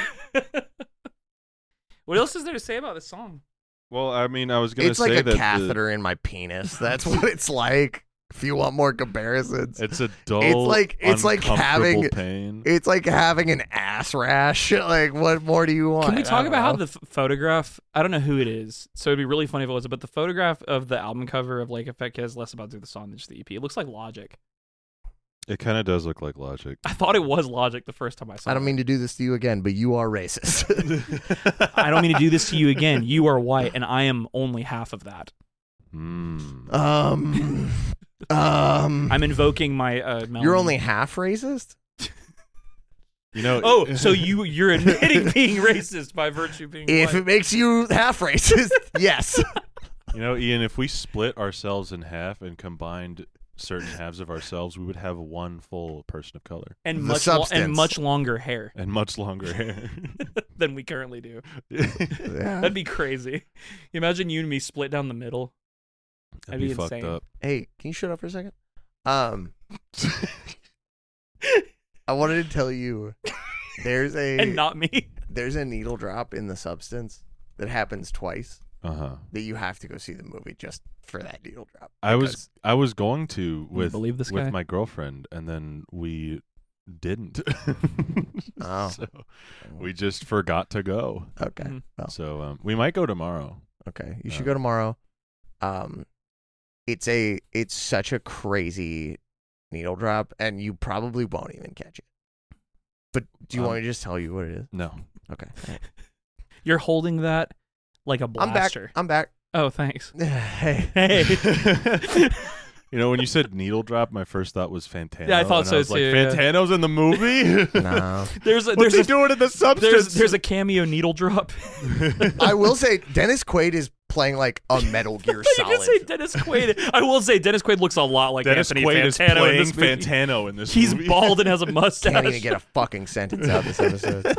C: What else is there to say about this song?
A: Well, I mean, I was gonna
B: It's
A: say
B: like a
A: that the-
B: catheter in my penis. That's what it's like. If you want more comparisons,
A: it's a dull,
B: like- it's like
A: uncomfortable
B: having-
A: pain.
B: it's like having an ass rash. Like, what more do you want?
C: Can we
B: I
C: talk
B: don't
C: about how
B: know.
C: the f- photograph? I don't know who it is, so it'd be really funny if it was. But the photograph of the album cover of Lake Effect has less about to do the song than just the E P. It looks like Logic.
A: It kind of does look like Logic.
C: I thought it was Logic the first time I saw it.
B: I don't mean to do this to you again, but you are racist.
C: I don't mean to do this to you again. You are white, and I am only half of that.
A: Mm.
B: um, um,
C: I'm invoking my. Uh,
B: you're
C: melanin.
B: only half racist.
A: You know.
C: Oh, so you you're admitting being racist by virtue of being
B: If
C: white.
B: it makes you half racist, yes.
A: You know, Ian, if we split ourselves in half and combined certain halves of ourselves, we would have one full person of color
C: and
B: the
C: much lo- and
B: substance.
C: much longer hair
A: and much longer hair.
C: than we currently do.
B: Yeah.
C: That'd be crazy. Imagine you and me split down the middle.
A: That'd
C: That'd
A: be
C: be
A: fucked
C: insane.
A: up.
B: Hey, can you shut up for a second? Um, I wanted to tell you, there's a
C: And not me.
B: there's a needle drop in the substance that happens twice.
A: Uh huh.
B: That you have to go see the movie just for that needle drop.
A: I was
B: because-
A: I was going to with
C: believe this
A: with
C: guy?
A: my girlfriend, and then we didn't.
B: Oh.
A: So we just forgot to go.
B: okay.
C: Mhm.
B: Well,
A: So um, we might go tomorrow.
B: okay. You should
A: Uh,
B: go tomorrow. Um, it's a it's such a crazy needle drop, and you probably won't even catch it. But do you
A: Um,
B: want me to just tell you what it is?
A: No.
B: Okay. All right.
C: You're holding that like a
B: I'm back.
C: blaster.
B: I'm back.
C: Oh, thanks.
B: Hey.
C: Hey.
A: You know, when you said needle drop, my first thought was Fantano.
C: Yeah, I thought
A: and
C: so
A: was
C: too,
A: Like,
C: yeah.
A: Fantano's in the movie.
B: No.
C: There's a,
A: What's
C: there's
A: he
C: a,
A: doing in the substance?
C: there's there's a cameo needle drop.
B: I will say Dennis Quaid is playing like a Metal Gear
C: You
B: Solid.
C: can say Dennis Quaid. I will say Dennis Quaid looks a lot like
A: Dennis
C: Anthony
A: Quaid is
C: Fantano in
A: playing
C: this movie.
A: Fantano in this
C: He's
A: movie.
C: bald and has a mustache.
B: Can't even get a fucking sentence out this episode.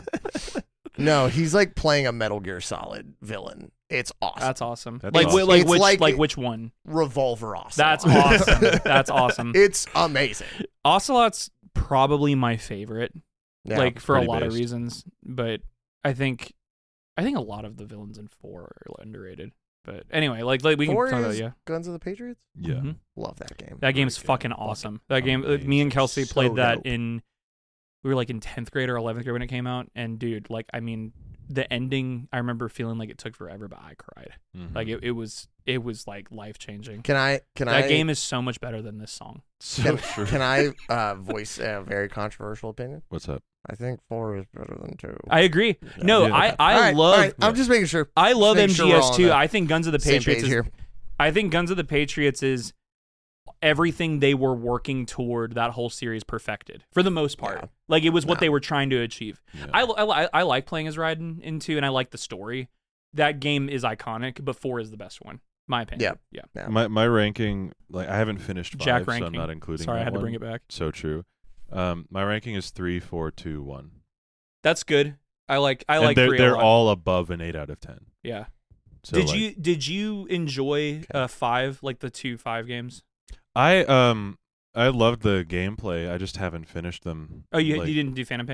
B: No, he's like playing a Metal Gear Solid villain. It's awesome.
C: That's awesome.
A: That's
C: like
A: awesome.
C: whi- like
B: It's
C: which
B: like
C: like
B: it-
C: which one?
B: Revolver Ocelot.
C: That's awesome. That's awesome.
B: It's amazing.
C: Ocelot's probably my favorite.
B: Yeah.
C: like for a
A: pretty
C: lot of
A: based.
C: reasons, but I think I think a lot of the villains in four are underrated. But anyway, like like we can
B: Four
C: talk about
B: is
C: yeah.
B: Guns of the Patriots.
A: Yeah.
C: Mhm.
B: Love that game.
C: That game's
A: good.
C: fucking
A: Fucking
C: awesome. That game, uh, me
A: amazing.
C: and Kelsey
B: So
C: played that
B: dope.
C: in. We were like in tenth grade or eleventh grade when it came out, and dude, like I mean, the ending. I remember feeling like it took forever, but I cried.
A: Mhm.
C: Like it, it was, it was like life changing.
B: Can I? Can
C: That
B: I?
C: game is so much better than this song.
A: so
B: Can,
A: true.
B: can I uh, voice a very controversial opinion?
A: What's up?
B: I think four is better than two.
C: I agree. No,
A: Yeah.
C: I, I
B: All right,
C: love,
B: all right, I'm just making sure.
C: I love
B: Just make sure we're all
C: M G S
B: on
C: too.
B: the
C: I think Guns of the
B: Same
C: Patriots
B: page
C: is
B: here.
C: I think Guns of the Patriots is everything they were working toward that whole series perfected for the most part.
B: Yeah.
C: Like it was what
B: No.
C: they were trying to achieve.
A: Yeah.
C: I, I, I like playing as Raiden in two, and I like the story. That game is iconic, but four is the best one, my opinion. Yeah.
B: Yeah.
A: my my ranking, like I haven't finished five,
C: Jack
A: so
C: ranking.
A: I'm not including.
C: Sorry, I
A: that
C: had to
A: one.
C: bring it back.
A: So true. Um, my ranking is three, four, two, one.
C: That's good. I like. I
A: and
C: like
A: they're
C: three. a
A: they're
C: lot.
A: all above an eight out of ten.
C: Yeah.
A: So
C: did
A: like,
C: you did you enjoy uh, five like the two five games?
A: I um I loved the gameplay. I just haven't finished them.
C: Oh, you
A: like,
C: you didn't do Phantom Pain?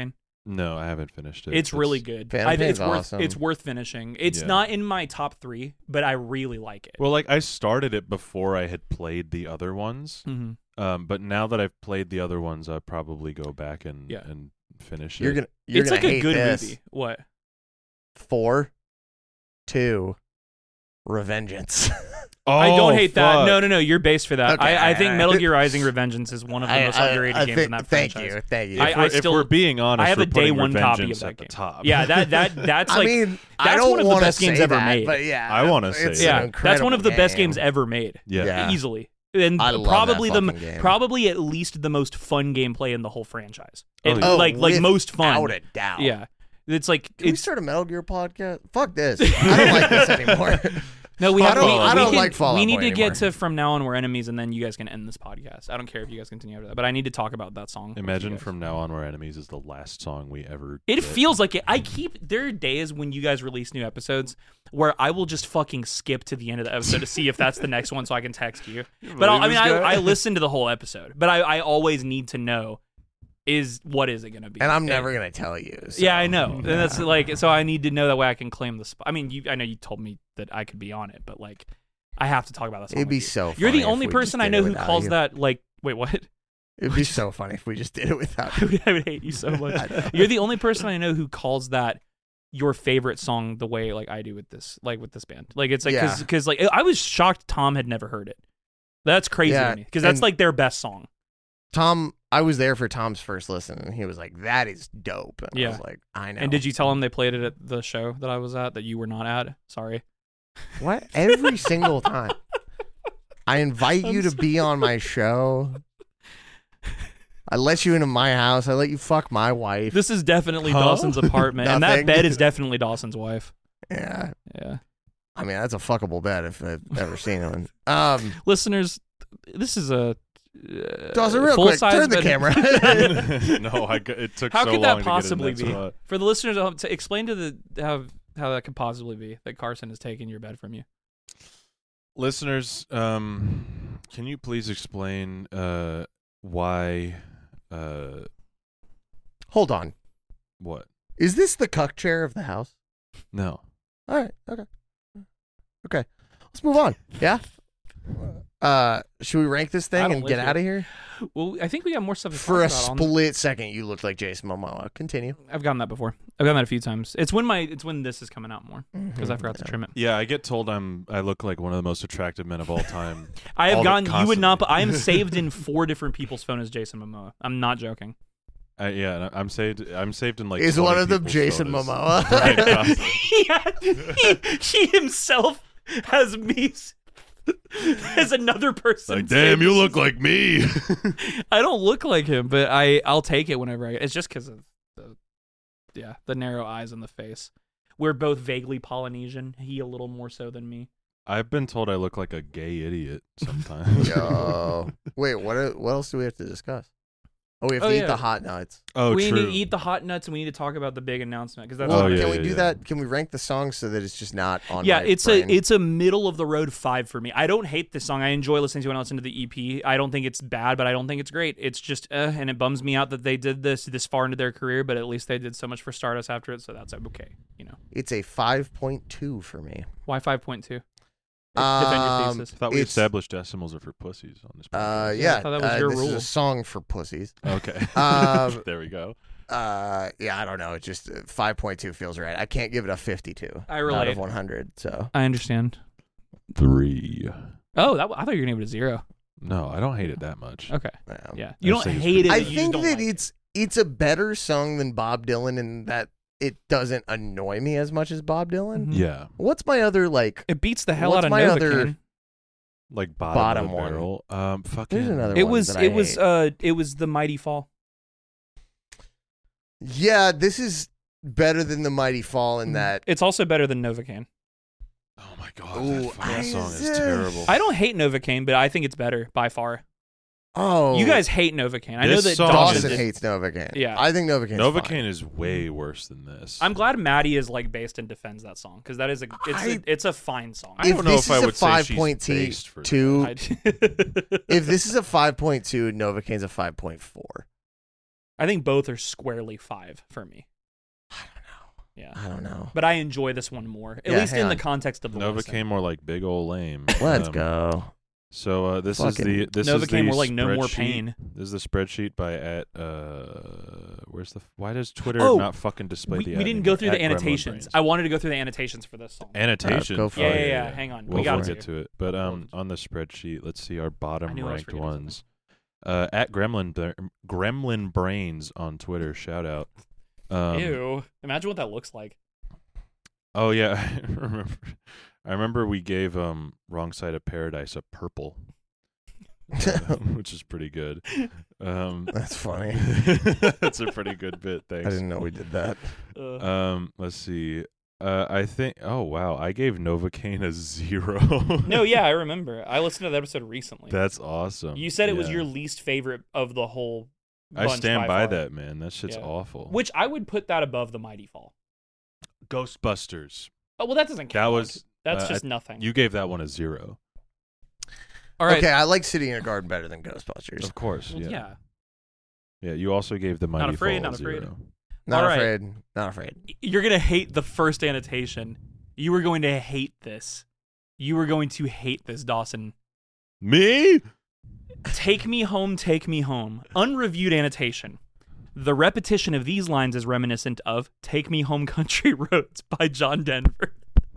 A: No, I haven't finished it.
C: It's really good.
B: Phantom
C: I think it's
B: Pain's
C: worth
B: awesome.
C: it's worth finishing. It's
A: Yeah.
C: not in my top three, but I really like it.
A: Well, like I started it before I had played the other ones,
C: hmm
A: um, but now that I've played the other ones, I'll probably go back and
C: Yeah.
A: and finish
B: You're
A: it.
B: gonna. You're
C: It's
B: gonna
C: like a
B: hate
C: good
B: this.
C: movie. What?
B: Four, two, Revengeance.
A: Oh,
C: I don't hate that.
A: fuck.
C: No, no, no. You're based for that.
B: Okay,
C: I, I think
B: I-
C: Metal Gear Rising: Revengeance is one of the
B: I-
C: most
B: I-
C: underrated
B: I
C: games
B: think-
C: in that
B: thank
C: franchise.
B: you, thank you.
C: I-
A: If, we're,
C: still-
A: if we're being honest,
C: I have
A: we're
C: a day
A: putting
C: one copy
A: Revengeance
C: of that
A: at
C: game.
A: the top.
C: Yeah, that that that's
B: I
C: like
B: mean, I
C: that's
B: don't
C: one of the
B: wanna
C: best games
B: say
C: ever
B: that,
C: made.
B: But yeah,
A: I wanna say
B: it's
A: that.
B: an
C: yeah, that's one
B: incredible
C: of the best
B: game.
C: games ever made.
A: yeah.
B: Yeah.
C: Easily. And
B: I love
C: probably
B: that
C: the
B: fucking game.
C: probably at least the most fun gameplay in the whole franchise.
A: Oh,
C: It-
A: yeah.
B: Oh,
C: like like most fun.
B: without a doubt.
C: Yeah. It's like
B: Can we
C: it's
B: start a Metal Gear podcast? Fuck this. I don't like this anymore.
C: no, we
B: I
C: have
B: don't-
C: we,
B: I
C: we
B: don't
C: can-
B: like Fall Out
C: We need
B: Boy
C: to
B: anymore.
C: get to From Now On We're Enemies, and then you guys can end this podcast. I don't care if you guys continue after that, but I need to talk about that song. with you
A: Imagine
C: guys.
A: From Now On We're Enemies is the last song we ever.
C: It
A: did.
C: feels like it. I keep there are days when you guys release new episodes where I will just fucking skip to the end of the episode to see if that's the next one, so I can text you. But I'll, I mean, I, I listen to the whole episode, but I, I always need to know is what is it gonna be?
B: And I'm never gonna tell you. so-
C: Yeah, I know. And that's like so. I need to know that way I can claim the spot. I mean, you. I know you told me that I could be on it, but like, I have to talk about that song.
B: It'd be
C: with you.
B: so.
C: You're
B: funny
C: the
B: if
C: only
B: we
C: person
B: just
C: I
B: did
C: know
B: it
C: who
B: without
C: calls
B: you.
C: that like. Wait, what?
B: It'd be so funny if we just did it without
C: I
B: you.
C: would, I would hate you so much.
B: I know.
C: You're the only person I know who calls that your favorite song the way like I do with this, like with this band. Like it's like because
B: Yeah.
C: because like I was shocked Tom had never heard it. That's crazy
B: Yeah,
C: to me because that's
B: and-
C: like their best song.
B: Tom, I was there for Tom's first listen, and he was like, "That is dope." And I
C: Yeah.
B: was like, "I know."
C: And did you tell him they played it at the show that I was at that you were not at? Sorry.
B: What? Every single time. I invite
C: I'm
B: you to
C: sorry.
B: be on my show. I let you into my house. I let you fuck my wife.
C: This is definitely
A: Huh?
C: Dawson's apartment, and that
B: Nothing.
C: bed is definitely Dawson's wife.
B: Yeah.
C: Yeah.
B: I mean, that's a fuckable bed if I've ever seen one. Um,
C: Listeners, this is a uh,
B: Dawson, real
C: full
B: quick,
C: size
B: turn the
C: bed.
B: camera.
A: no, I, g- it took
C: How
A: so
C: could
A: long
C: that
A: to
C: possibly
A: get in that
C: be?
A: spot.
C: For the listeners, uh, to explain to the how how that could possibly be that Carson has taken your bed from you.
A: Listeners, um, can you please explain uh, why? Uh,
B: Hold on.
A: what?
B: Is this the cuck chair of the house?
A: No.
B: All right. Okay. Okay. Let's move on. Yeah. Uh, should we rank this
C: I
B: thing
C: don't
B: and
C: live
B: get
C: here.
B: out of here?
C: Well, I think we got more stuff to
B: For a
C: talk about. on-
B: split second, you looked like Jason Momoa. Continue.
C: I've gotten that before. I've gotten that a few times. It's when my it's when this is coming out more because I
B: Mhm.
C: forgot to
B: Yeah.
C: trim it.
A: Yeah, I get told I'm. I look like one of the most attractive men of all time.
C: I have
A: All the-
C: gotten. You would not.
A: constantly.
C: I am saved in four different people's phone as Jason Momoa. I'm not joking.
A: I, yeah, I'm saved. I'm saved in like.
B: Is
A: twenty
B: one of them
A: people's
B: Jason
A: photos.
B: Momoa?
A: Right, constantly.
C: he, had, he, he himself has me s- as another person.
A: like, damn,
C: saved.
A: you look like me.
C: I don't look like him, but I I'll take it whenever I. It's just because of the yeah the narrow eyes and the face. We're both vaguely Polynesian. He a little more so than me.
A: I've been told I look like a gay idiot sometimes.
B: Yo. Wait, what? What else do we have to discuss? Oh, we have
C: Oh,
B: to eat
C: yeah.
B: the hot nuts.
A: oh,
C: we
A: true.
C: need to eat the hot nuts and we need to talk about the big announcement because that's
B: Well,
A: Oh,
B: can
A: yeah,
B: we
A: yeah,
B: do
A: yeah.
B: that? Can we rank the songs so that it's just not on?
C: yeah,
B: my
C: it's
B: brain?
C: a it's a middle of the road five for me. I don't hate this song. I enjoy listening to it when I listen to the E P. I don't think it's bad, but I don't think it's great. It's just uh, and it bums me out that they did this this far into their career, but at least they did so much for Stardust after it, so that's okay. You know,
B: It's a five point two for me.
C: why five point two? Defend your
B: Um,
C: thesis.
A: I thought we
B: It's-
A: established decimals are for pussies on this.
B: Uh,
A: podcast.
B: yeah,
C: I thought that was
B: uh,
C: your
B: this is
C: rule.
B: a song for pussies.
A: Okay.
B: Um,
A: there we go.
B: Uh, yeah, I don't know. It just uh, five point two feels right. I can't give it a fifty-two
C: I
B: out
C: relate.
B: of one hundred. So
C: I understand.
A: Three.
C: Oh, that, I thought you were gonna give it a zero.
A: No, I don't hate it that much.
C: Okay,
B: yeah.
C: yeah, you don't
A: just think it's
C: hate it.
A: pretty
B: I
C: you just
B: think
C: don't
B: that
C: like it.
B: it's it's a better song than Bob Dylan in that it doesn't annoy me as much as Bob Dylan.
C: Mhm.
A: Yeah,
B: What's my other like?
C: It beats the hell
B: What's
C: out of
B: my
C: Novocaine.
B: other-
A: like bottom,
B: Bottom
A: of the
B: one.
A: barrel. Um, fucking.
B: There's another
C: It
B: one
C: was
B: that I
C: it was
B: hate.
C: uh it was the Mighty Fall.
B: Yeah, this is better than the Mighty Fall in
C: Mhm.
B: that.
C: It's also better than Novocaine.
A: Oh my god,
B: Ooh,
A: that fucking
B: I-
A: song is
B: uh,
A: terrible.
C: I don't hate Novocaine, but I think it's better by far.
B: Oh,
C: You guys hate Novocaine. I know
A: This
C: that
A: song
C: Dawson.
B: Dawson
A: is-
B: hates Novocaine.
C: Yeah.
B: I think Novocaine's
A: Novocaine
B: fine.
A: is way worse than this.
C: I'm glad Maddie is like based and defends that song because that is a it's
B: I-
C: a, it's a fine song.
A: I
B: If
A: don't know
B: this
A: if I
B: is a
A: would say
B: five
A: she's
B: point
A: based for
B: two,
C: I-
B: if this is a five point two, Novocaine's a five point four.
C: I think both are squarely five for me.
B: I don't know.
C: Yeah.
B: I don't know.
C: But I enjoy this one more, at
B: Yeah,
C: least
B: hang
C: in the
B: on.
C: context of the listen.
A: Novocaine more like big ol' lame.
B: Let's
A: Um,
B: go.
A: So uh, this is
B: Fucking
A: the this is
C: Novocaine
A: the
C: more like no more
A: spreadsheet.
C: pain.
A: This is the spreadsheet by at uh where's the why does Twitter
C: Oh,
A: not fucking display
C: We,
A: the
C: we
A: ad
C: didn't
A: anymore?
C: go through the
A: At Gremlin
C: annotations.
A: Brains.
C: I wanted to go through the annotations for this song.
A: Annotations.
B: go for
C: Yeah,
B: it.
C: yeah, yeah. Hang on.
A: We'll,
C: We got
A: we'll
C: to.
A: get to it. But um, on the spreadsheet, let's see our
C: I
A: bottom
C: knew I was
A: ranked
C: forgetting
A: ones. Uh, at Gremlin Bra- Gremlin Brains on Twitter. Shout out. Um,
C: Ew. Imagine what that looks like.
A: Oh yeah, I remember. I remember we gave um Wrong Side of Paradise a purple, which is pretty good. Um,
B: That's funny.
A: that's a pretty good bit.
B: I
A: Thanks.
B: didn't know we did that.
C: Uh,
A: Um, let's see. Uh, I think. Oh wow, I gave Novocaine a zero.
C: no, yeah, I remember. I listened to that episode recently.
A: That's awesome.
C: You said it was
A: Yeah.
C: your least favorite of the whole
A: I
C: bunch
A: stand by
C: far.
A: that, man. That shit's
C: Yeah.
A: awful.
C: Which I would put that above the Mighty Fall.
A: Ghostbusters.
C: Oh, well, that doesn't
A: That
C: count.
A: was-
C: That's
A: uh,
C: just nothing.
A: You gave that one a zero.
C: All right.
B: Okay, I like City in a Garden better than Ghostbusters.
A: Of course.
C: Well,
A: Yeah.
C: yeah.
A: yeah. You also gave the Mighty
C: afraid,
A: Fall a
C: not afraid.
A: zero.
B: Not
C: All right.
B: afraid. Not afraid.
C: You're going to hate the first annotation. You were going to hate this. You were going to hate this, Dawson.
A: Me?
C: Take me home, take me home. Unreviewed annotation. The repetition of these lines is reminiscent of Take Me Home Country Roads by John Denver.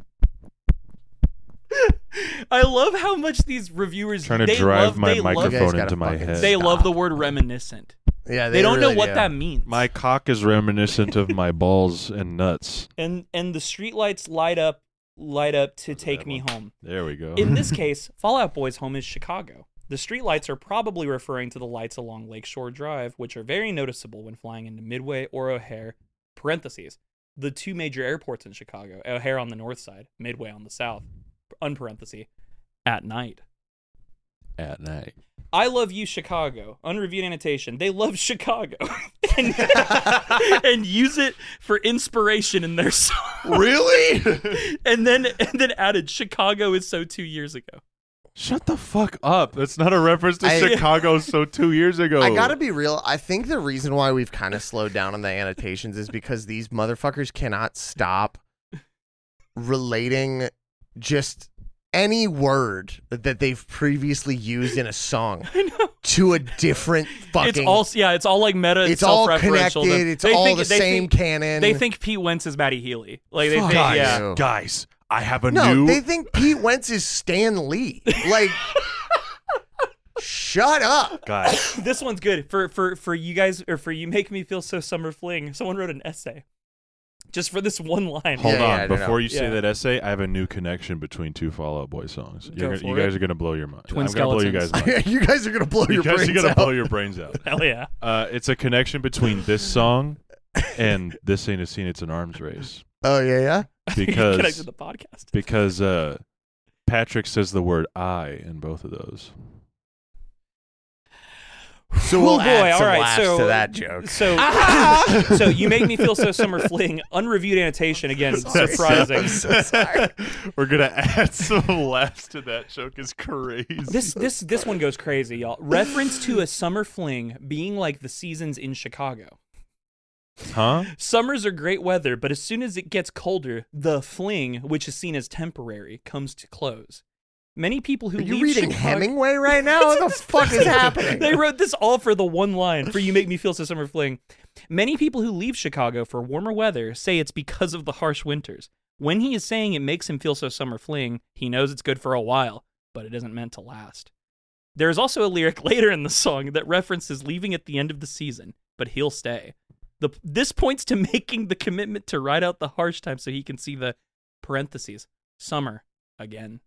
C: I love how much these reviewers
A: Trying to
C: they
A: drive
C: love,
A: my
C: they love,
B: You guys
A: microphone
B: gotta
A: into my
B: fucking
A: head.
C: they
B: Stop.
C: love the word reminiscent.
B: Yeah,
C: They,
B: they,
C: don't
B: really
C: know what
B: do.
C: that means.
A: My cock is reminiscent of my balls and nuts.
C: and and the streetlights light up light up to Take
A: that
C: Me
A: one.
C: Home.
A: There we go.
C: In this case, Fall Out Boy's home is Chicago. The streetlights are probably referring to the lights along Lakeshore Drive, which are very noticeable when flying into Midway or O'Hare, parentheses, the two major airports in Chicago, O'Hare on the north side, Midway on the south, unparenthesis, at night.
A: At night.
C: I love you, Chicago. Unreviewed annotation. They love Chicago and, and use it for inspiration in their song.
A: Really?
C: And then and then added Chicago is so two years ago.
A: Shut the fuck up. That's not a reference to
B: I-
A: Chicago so two years ago.
B: I gotta be real. I think the reason why we've kind of slowed down on the annotations is because these motherfuckers cannot stop relating just any word that they've previously used in a song
C: I know.
B: to a different fucking.
C: It's all yeah, it's all like meta. and
B: it's all
C: self-referential.
B: connected. It's
C: They
B: all
C: think-
B: the
C: they
B: same
C: think-
B: canon.
C: They think Pete Wentz is Matty Healy. Like they
B: Fuck
C: think, yeah.
B: you.
A: Guys, I have a
B: no,
A: new.
B: they think Pete Wentz is Stan Lee. Like, shut up.
A: Guys,
C: This one's good for for for you guys or for you. Make me feel so summer fling. Someone wrote an essay just for this one line.
A: hold
B: Yeah, yeah, I
A: on.
B: don't
A: Before
B: know.
A: you say
C: Yeah.
A: that essay, I have a new connection between two Fall Out Boy songs. You're
C: Go
A: gonna, you
C: for
A: guys
C: it.
A: are gonna blow your mind.
C: Twin
A: I'm gonna blow you guys'
C: skeletons.
A: mind.
B: You guys are gonna blow
A: you
B: your
A: guys
B: brains
A: are gonna
B: out.
A: blow your brains out.
C: Hell yeah.
A: Uh, it's a connection between this song and This Ain't a Scene, It's an Arms Race.
B: Oh yeah, yeah.
A: Because
C: Connected the podcast.
A: because uh, Patrick says the word "I" in both of those.
B: So we'll
C: Oh, boy,
B: add some
C: all right,
B: laughs
C: so-
B: to that joke.
C: So, so you make me feel so summer fling. Unreviewed annotation again.
B: Sorry.
C: Surprising.
B: I'm so sorry.
A: We're gonna add some laughs to that joke. Is crazy.
C: This this this one goes crazy, y'all. Reference to a summer fling being like the seasons in Chicago.
A: huh?
C: Summers are great weather, but as soon as it gets colder, the fling, which is seen as temporary, comes to close. Many people who
B: Are you
C: leave
B: reading
C: Chicago-
B: Hemingway right now? What the fuck is happening?
C: They wrote this all for the one line for You Make Me Feel So Summer Fling. Many people who leave Chicago for warmer weather say it's because of the harsh winters. When he is saying it makes him feel so summer fling, he knows it's good for a while, but it isn't meant to last. There is also a lyric later in the song that references leaving at the end of the season, but he'll stay. The, this points to making the commitment to ride out the harsh times so he can see the parentheses summer again.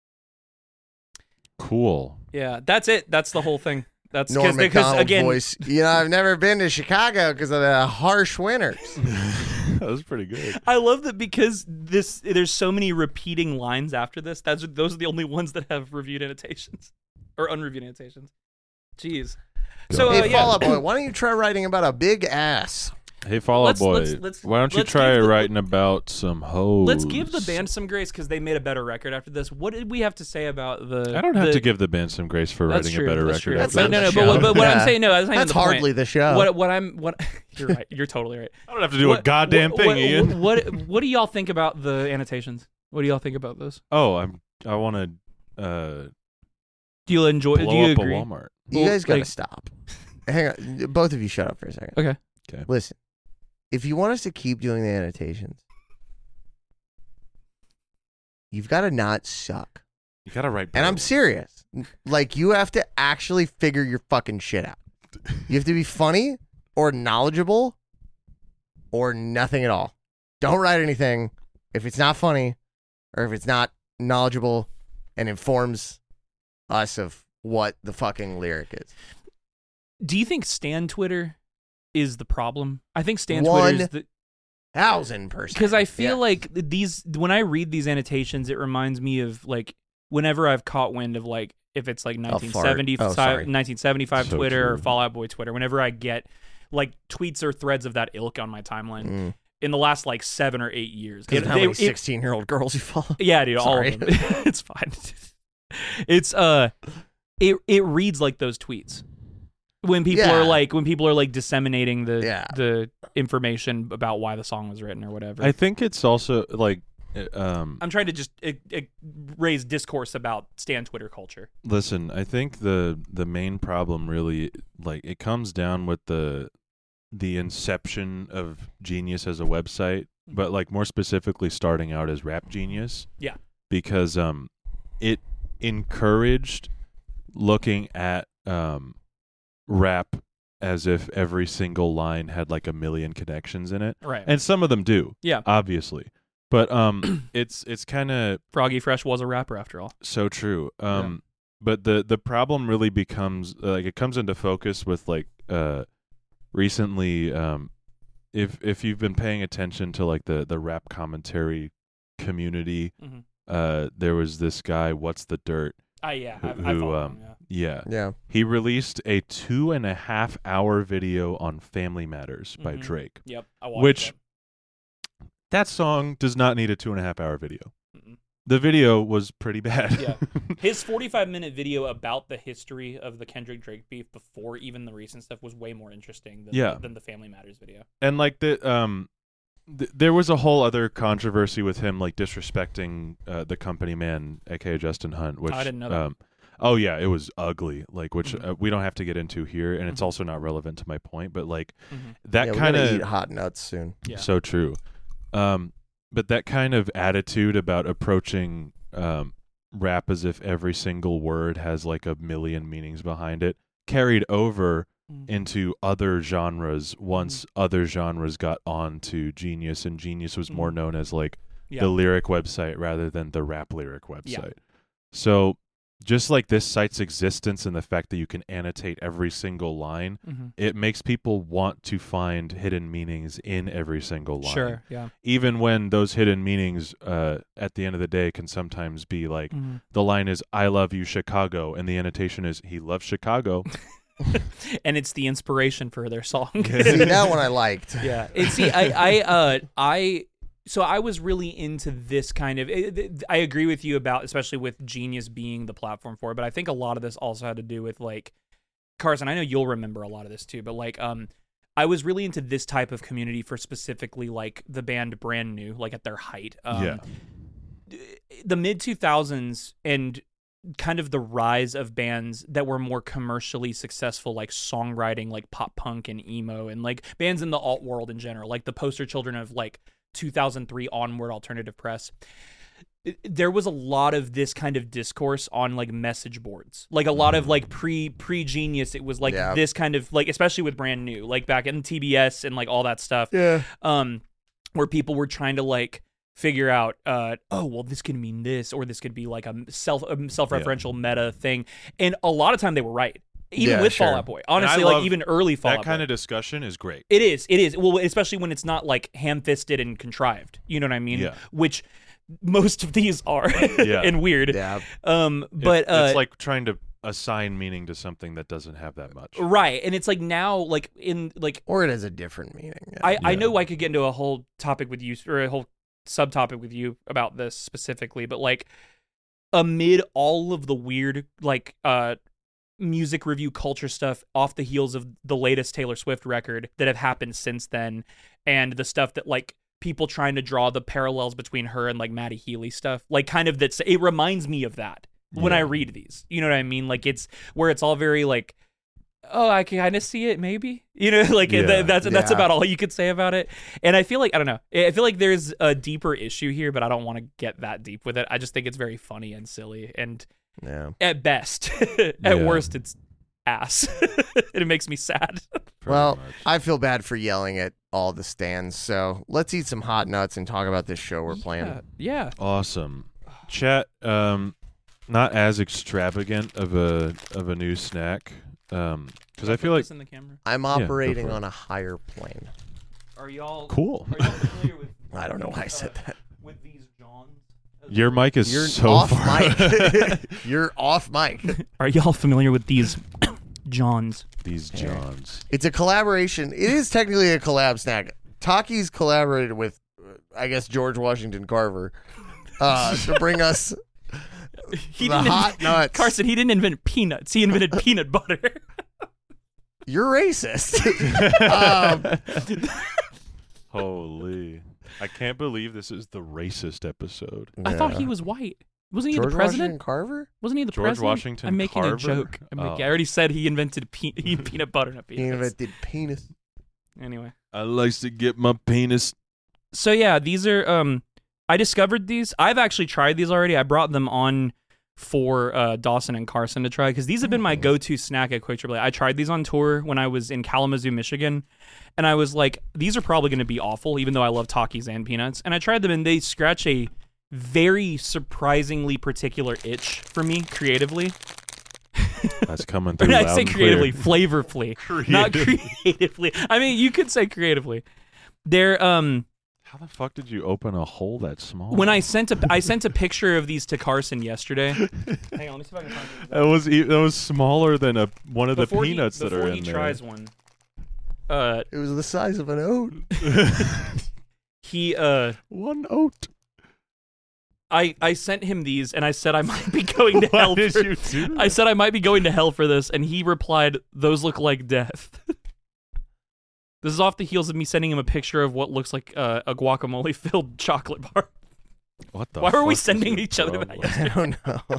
A: Cool.
C: Yeah, that's it. That's the whole thing. That's
B: Norm
C: because
B: Macdonald
C: again,
B: voice. You know, I've never been to Chicago because of the harsh winters.
A: That was pretty good.
C: I love that because this there's so many repeating lines after this. That's those are the only ones that have reviewed annotations or unreviewed annotations. Jeez. So uh,
B: hey,
C: yeah.
B: Fall Out Boy, why don't you try writing about a big ass?
A: Hey, Fall Out
C: Let's-
A: Boy,
C: let's- let's-
A: why don't you
C: let's
A: try
C: give the-
A: writing about some hoes?
C: Let's give the band some grace because they made a better record after this. What did we have to say about the?
A: I don't have
C: the,
A: to give the band some grace for
C: That's
A: writing
C: true,
A: a better
C: that's
A: record.
C: true.
A: after
B: That's
C: no,
A: this.
B: not
C: no, no.
B: the
C: But, what-
B: show.
C: but what
B: Yeah.
C: I'm saying, no, that's, not even
B: That's
C: the point.
B: hardly the show.
C: What what I'm what you're right. You're totally right.
A: I don't have to do
C: what,
A: a goddamn
C: what,
A: thing,
C: what,
A: Ian.
C: What, what what do y'all think about the annotations? What do y'all think about those?
A: Oh, I'm. I want to uh,
C: Do you enjoy?
A: blow
C: do you
A: up
C: agree?
A: a Walmart.
B: You
C: Well,
B: guys gotta
C: like-
B: stop. Hang on, both of you, shut up for a second.
C: Okay.
A: Okay.
B: Listen, if you want us to keep doing the annotations, you've got to not suck.
A: You gotta write.
B: And I'm
A: better
B: serious. Like, you have to actually figure your fucking shit out. You have to be funny or knowledgeable or nothing at all. Don't write anything if it's not funny or if it's not knowledgeable and informs us of what the fucking lyric is.
C: Do you think Stan Twitter is the problem? I think Stan
B: One
C: Twitter is the
B: Thousand percent.
C: because I feel
B: Yeah.
C: like these when I read these annotations, it reminds me of like whenever I've caught wind of like if it's like
B: fart.
C: nineteen seventy-five,
B: Oh, sorry.
C: nineteen seventy-five
A: So
C: Twitter or
A: true.
C: Fall Out Boy Twitter, whenever I get like tweets or threads of that ilk on my timeline
B: Mm.
C: in the last like seven or eight years.
B: Because
C: it-
B: of how
C: they-
B: many
C: it-
B: sixteen-year-old girls you follow.
C: Yeah, dude, all
B: Sorry.
C: of them. It's fine. It's uh, it it reads like those tweets when people
B: Yeah.
C: are like when people are like disseminating the
B: Yeah.
C: the information about why the song was written or whatever.
A: I think it's also like, uh, um,
C: I'm trying to just uh, uh, raise discourse about Stan Twitter culture.
A: listen. I think the the main problem really, like, it comes down with the the inception of Genius as a website, but like more specifically starting out as Rap Genius.
C: Yeah.
A: Because um, it encouraged looking at um, rap as if every single line had like a million connections in it,
C: Right.
A: and some of them do.
C: Yeah.
A: Obviously, but um, it's it's kind of
C: Froggy Fresh was a rapper after all.
A: so true. Um, but the the problem really becomes uh, like it comes into focus with like uh, recently. Um, if if you've been paying attention to like the the rap commentary community,
C: Mm-hmm.
A: uh, there was this guy. What's the dirt?
C: Ah, yeah.
A: Who-
C: I, I
A: who,
C: follow
A: um,
C: him, yeah.
A: Yeah,
B: Yeah.
A: he released a two and a half hour video on Family Matters by
C: Mhm.
A: Drake.
C: Yep. I watched
A: Which
C: that.
A: that song does not need a two and a half hour video.
C: Mm-mm.
A: The video was pretty bad.
C: Yeah. His forty-five minute video about the history of the Kendrick Drake beef before even the recent stuff was way more interesting than,
A: Yeah.
C: than the Family Matters video.
A: And like the um th- there was a whole other controversy with him like disrespecting uh, the company man, aka Justin Hunt, which
C: I didn't know that.
A: um oh yeah, it was ugly, like which
C: Mhm.
A: uh, we don't have to get into here, and it's
C: Mhm.
A: also not relevant to my point, but like
C: Mhm.
A: that
B: yeah, we're
A: kind
B: gonna
A: of
B: eat hot nuts soon.
C: Yeah.
A: so true. Um but that kind of attitude about approaching um rap as if every single word has like a million meanings behind it carried over
C: Mhm.
A: into other genres once other genres got on to Genius, and Genius was more
C: Mhm.
A: known as like
C: Yeah.
A: the lyric website rather than the rap lyric website. So just like this site's existence and the fact that you can annotate every single line,
C: Mhm.
A: it makes people want to find hidden meanings in every single line.
C: Sure. Yeah.
A: Even when those hidden meanings uh, at the end of the day can sometimes be like
C: Mhm.
A: the line is I love you Chicago and the annotation is he loves Chicago.
C: And it's the inspiration for their song.
B: See, that one I liked.
C: Yeah. And see, I, I, uh, I, so I was really into this kind of. It, it- I agree with you about, especially with Genius being the platform for it. But I think a lot of this also had to do with like Carson. I know you'll remember a lot of this too, but like, um, I was really into this type of community for specifically like the band Brand New, like at their height. Um,
A: Yeah.
C: The mid two thousands and kind of the rise of bands that were more commercially successful, like songwriting, like pop punk and emo, and like bands in the alt world in general, like the poster children of like two thousand three onward alternative press. It- There was a lot of this kind of discourse on like message boards, like a lot of like pre pre Genius. It was like
B: Yeah.
C: this kind of like, especially with Brand New, like back in T B S and like all that stuff
B: Yeah.
C: um, where people were trying to like figure out, uh, oh, well, this could mean this, or this could be like a self a self-referential meta thing, and a lot of time they were right, even
B: Yeah,
C: with
B: sure.
C: Fall Out Boy. Honestly,
A: I
C: like
A: love
C: even early Fall
A: That
C: Out
A: kind
C: Boy.
A: of discussion is great.
C: It is, it is. Well, especially when it's not like ham-fisted and contrived. You know what I mean?
A: Yeah.
C: Which most of these are,
A: Yeah.
C: and weird.
B: Yeah.
C: Um,
A: It-
C: but uh,
A: it's like trying to assign meaning to something that doesn't have that much.
C: Right, and it's like now, like in like
B: Or it has a different meaning. Yeah.
C: I I
A: Yeah.
C: know I could get into a whole topic with you or a whole subtopic with you about this specifically, but like amid all of the weird like uh music review culture stuff off the heels of the latest Taylor Swift record that have happened since then, and the stuff that like people trying to draw the parallels between her and like Maddie Healy stuff, like kind of that's it reminds me of that when
A: Yeah.
C: I read these. You know what I mean? Like it's where it's all very like, oh, I can kind of see it, maybe. You know, like
A: Yeah.
C: th- that's that's
B: Yeah.
C: about all you could say about it. And I feel like I don't know. I feel like there's a deeper issue here, but I don't want to get that deep with it. I just think it's very funny and silly, and
B: yeah.
C: at best, at
A: Yeah.
C: worst, it's ass. And it makes me sad.
A: Pretty
B: Well,
A: much.
B: I feel bad for yelling at all the stands, so let's eat some hot nuts and talk about this show we're
C: Yeah,
B: playing.
C: yeah.
A: Awesome. Chat, um, not as extravagant of a of a new snack, um, because I
C: I'll
A: feel
C: put
A: like
C: this in the camera.
B: I'm
A: go
B: operating
A: for it.
B: on a higher plane.
C: Are y'all
A: cool.
C: Are y'all familiar with?
B: I don't know why I said
C: uh,
B: that.
C: With these Johns.
A: Your mic is
B: You're
A: so
B: off
A: far.
B: mic. You're off mic.
C: Are y'all familiar with these Johns?
A: These Johns.
B: It's a collaboration. It is technically a collab snack. Takis collaborated with, uh, I guess, George Washington Carver uh, to bring us
C: He
B: the
C: didn't
B: hot
C: invent-
B: nuts.
C: Carson, he didn't invent peanuts. He invented peanut butter.
B: You're racist. um,
A: Holy. I can't believe this is the racist episode.
C: I thought
B: yeah.
C: he was white. Wasn't he
B: George
C: the president?
B: Washington Carver?
C: Wasn't he the
A: George
C: president?
A: Washington
C: I'm making
A: Carver?
C: a joke. I'm making,
A: Oh.
C: I already said he invented pe- he peanut butter, not
B: He
C: peanuts.
B: invented penis.
C: Anyway.
A: I likes to get my penis.
C: So yeah, these are um I discovered these. I've actually tried these already. I brought them on for uh, Dawson and Carson to try because these have been my go-to snack at Quick Trip. I tried these on tour when I was in Kalamazoo, Michigan, and I was like, these are probably going to be awful, even though I love Takis and peanuts. And I tried them, and they scratch a very surprisingly particular itch for me creatively.
A: That's coming through
C: When I
A: loud
C: say
A: and clear.
C: creatively, flavorfully, not creatively. I mean, you could say creatively. They're um.
A: How the fuck did you open a hole that small?
C: When I sent a I sent a picture of these to Carson yesterday. Hang on, let me see if I can find it.
A: that was e- that was smaller than a one of
C: Before
A: the
C: he-
A: peanuts that
C: before
A: are
C: he
A: in
C: tries one, uh,
B: It was the size of an oat.
A: there.
C: he uh,
A: One oat.
C: I I sent him these, and I said I might be going to
A: Why
C: hell.
A: did
C: For,
A: you do that?
C: I said I might be going to hell for this, and he replied, "Those look like death." This is off the heels of me sending him a picture of what looks like uh, a guacamole-filled chocolate bar.
A: What the
C: Why were we
A: fuck is
C: sending
A: your
C: each other that
A: problem?
B: I don't know.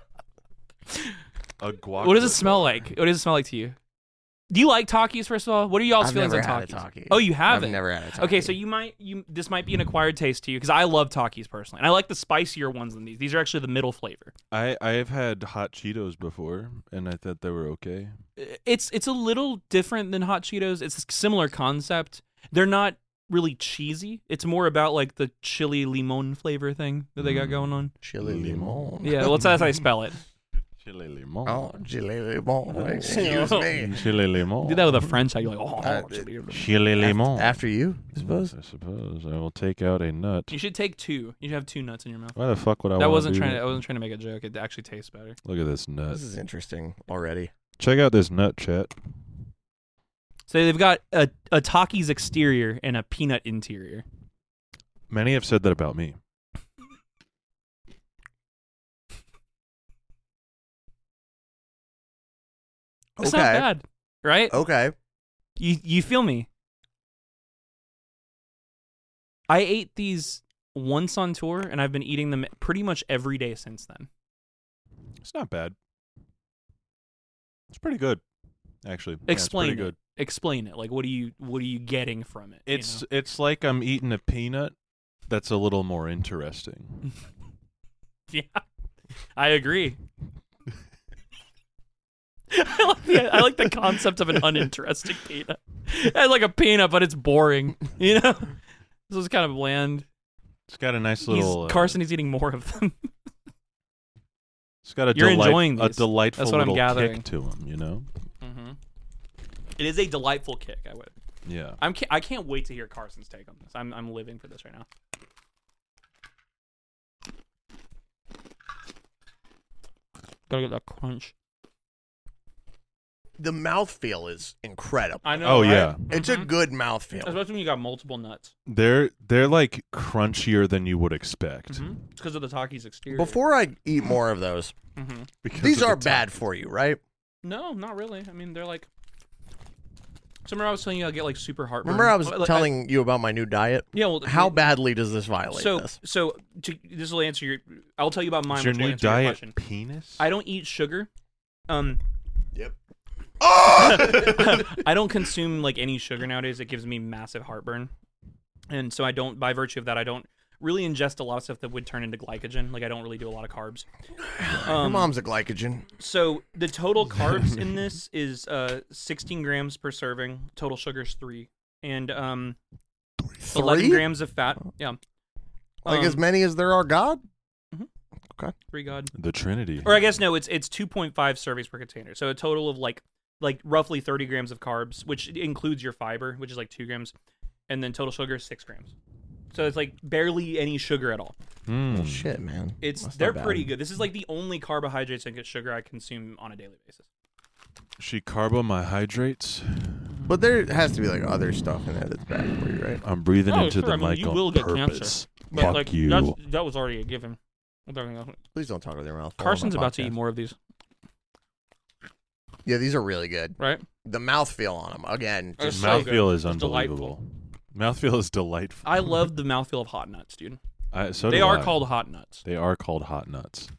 A: A guac.
C: What does it smell like? What does it smell like to you? Do you like Takis, first of all? What are y'all's
B: I've
C: feelings
B: never
C: on
B: had a
C: Takis?
B: Taki.
C: Oh, you
B: I've
C: haven't?
B: never had a Taki.
C: Okay, so you might you this might be an acquired taste to you because I love Takis personally, and I like the spicier ones than these. These are actually the middle flavor.
A: I I have had hot Cheetos before, and I thought they were okay.
C: It's it's a little different than hot Cheetos. It's a similar concept. They're not really cheesy. It's more about like the chili limon flavor thing that they got
A: Mm.
C: going on.
B: Chili limon.
C: Yeah, well, that's how I spell it.
A: Chili limon.
B: Oh, chili limon. Excuse me.
A: Chili limon.
C: Do that with a French accent. You're like, oh,
B: Uh,
C: chili limon.
A: Chili limon.
B: After you, I suppose.
A: I suppose I will take out a nut.
C: You should take two. You should have two nuts in your mouth.
A: Why the fuck would I?
C: That
A: wanna
C: wasn't
A: do
C: trying to.
A: that?
C: I wasn't trying to make a joke. It actually tastes better.
A: Look at this nut.
B: This is interesting already.
A: Check out this nut, chat.
C: So they've got a a Takis exterior and a peanut interior.
A: Many have said that about me.
C: It's
B: Okay.
C: not bad, right?
B: Okay.
C: You you feel me? I ate these once on tour, and I've been eating them pretty much every day since then.
A: It's not bad. It's pretty good, actually. Yeah, it's
C: Explain
A: pretty
C: it.
A: good.
C: Explain it. Like, what are you what are you getting from it? you
A: It's
C: know?
A: it's like I'm eating a peanut that's a little more interesting.
C: Yeah, I agree. I like the I like the concept of an uninteresting peanut. It's like a peanut, but it's boring. You know, this is kind of bland.
A: It's got a nice
C: He's,
A: little. uh,
C: Carson is eating more of them.
A: It's got a,
C: You're
A: delight-
C: enjoying
A: a
C: these.
A: delightful
C: That's what I'm
A: little
C: gathering.
A: kick to him, you know?
C: Mm-hmm. It is a delightful kick. I would.
A: Yeah.
C: I'm. Ca- I can't wait to hear Carson's take on this. I'm. I'm living for this right now. Gotta get that crunch.
B: the mouthfeel is incredible.
C: I know.
A: Oh,
C: right?
A: yeah.
B: It's a
C: Mhm.
B: good mouthfeel.
C: Especially when you got multiple nuts.
A: They're they're like crunchier than you would expect.
C: Mm-hmm. It's because of the Takis exterior.
B: Before I eat more of those,
C: Mm-hmm.
A: Because
B: these
A: of
B: are
A: the
B: bad
A: top.
B: for you, right?
C: No, not really. I mean, they're like. Remember I was telling you I get like super heartburn.
B: Remember I was
C: Like, I-
B: telling you about my new diet?
C: yeah. Well,
B: How badly does this violate
C: So
B: this?
C: so to, this will answer your. I'll tell you about mine.
A: Is your
C: which will
A: new
C: answer your
A: diet
C: question.
A: penis?
C: I don't eat sugar. Um,
B: Yep.
C: I don't consume like any sugar nowadays. It gives me massive heartburn, and so I don't. By virtue of that, I don't really ingest a lot of stuff that would turn into glycogen. Like I don't really do a lot of carbs.
B: Your
C: Um,
B: mom's a glycogen.
C: So the total carbs in this is uh sixteen grams per serving. Total sugar's three, and um eleven
B: Three?
C: grams of fat. Yeah,
B: Like
C: Um,
B: as many as there are God?
C: three god.
A: The Trinity.
C: Or I guess no, it's it's two point five servings per container. So a total of like like roughly thirty grams of carbs, which includes your fiber, which is like two grams, and then total sugar is six grams. So it's like barely any sugar at all.
A: Mm.
B: Well, shit, man.
C: It's
B: That's not
C: they're
B: bad.
C: pretty good. This is like the only carbohydrates and sugar I consume on a daily basis.
A: She carbo my hydrates.
B: But there has to be like other stuff in there that's bad for you, right?
A: I'm breathing
C: Oh,
A: into
C: sure,
A: the
C: I mean,
A: mic
C: you
A: on
C: will get
A: purpose.
C: cancer. But
A: Fuck
C: like
A: you.
C: that's, that was already a given.
B: Please don't talk with your mouth. full on
C: Carson's
B: my
C: about to
B: podcast.
C: eat more of these,
B: Yeah, these are really good.
C: right?
B: The mouthfeel on them, again,
C: It's
B: just
C: so
A: Mouthfeel
C: good.
A: is
C: It's
A: unbelievable. Mouthfeel is delightful.
C: I love the mouthfeel of hot nuts, dude.
A: I, so
C: They
A: do
C: are
A: I.
C: called hot nuts.
A: They are called hot nuts.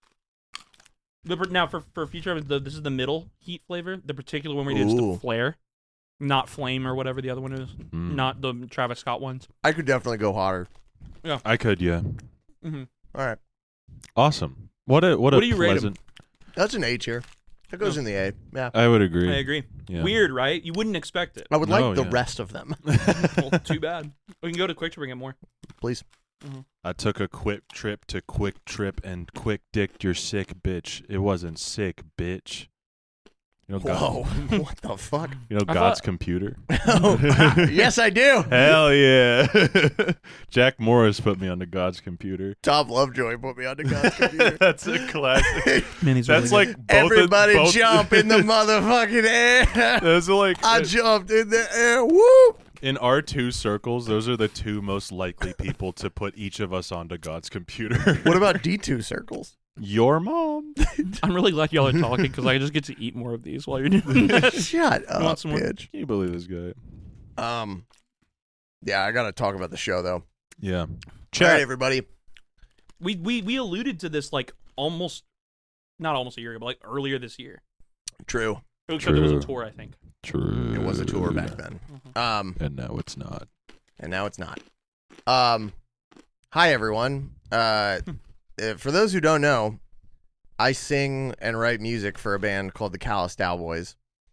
C: The, now for for future reference, the, this is the middle heat flavor. The particular one we did is
B: Ooh.
C: the flare, not flame or whatever the other one is.
A: Mm.
C: Not the Travis Scott ones.
B: I could definitely go hotter.
A: I could, yeah.
C: Mm-hmm.
B: All right.
A: Awesome. What a what a
C: What do you rate 'em?
A: pleasant.
B: That's an H here. That goes
C: Oh.
B: in the A. Yeah.
A: I would agree.
C: I agree.
A: Yeah.
C: Weird, right? You wouldn't expect it.
B: I would
A: No,
B: like the
A: yeah.
B: rest of them.
C: Well, too bad. We can go to Quick to bring it more.
B: Please.
A: I took a quick trip to Quick Trip and quick dicked your sick bitch. It wasn't sick, bitch. You know,
B: Whoa.
A: God,
B: What the fuck?
A: you know
C: I
A: God's
C: thought-
A: computer.
B: Oh, yes, I do.
A: Hell yeah. Jack Morris put me onto God's computer.
B: Tom Lovejoy put me on the God's computer.
A: That's a classic.
C: Man, he's
A: That's like both
B: Everybody
A: both,
B: jump in the motherfucking air.
A: Those are like
B: I jumped in the air. Woo!
A: in our two circles. Those are the two most likely people to put each of us onto God's computer.
B: What about D two circles?
A: Your mom?
C: I'm really glad y'all are talking because I just get to eat more of these while you're doing that.
B: Shut
C: want
B: up,
C: some more?
B: bitch.
A: Can you believe this guy?
B: Um, yeah, I gotta talk about the show though.
A: Yeah.
B: All right,
A: Chat.
B: everybody.
C: we we we alluded to this like almost, not almost a year ago, but like earlier this year.
B: True,
C: Except it was a
A: True.
C: tour, I think.
A: True.
B: it was a tour back then. Um,
A: And now it's not.
B: and now it's not. Um, hi everyone. Uh, uh, for those who don't know, I sing and write music for a band called the Callous Cowboys.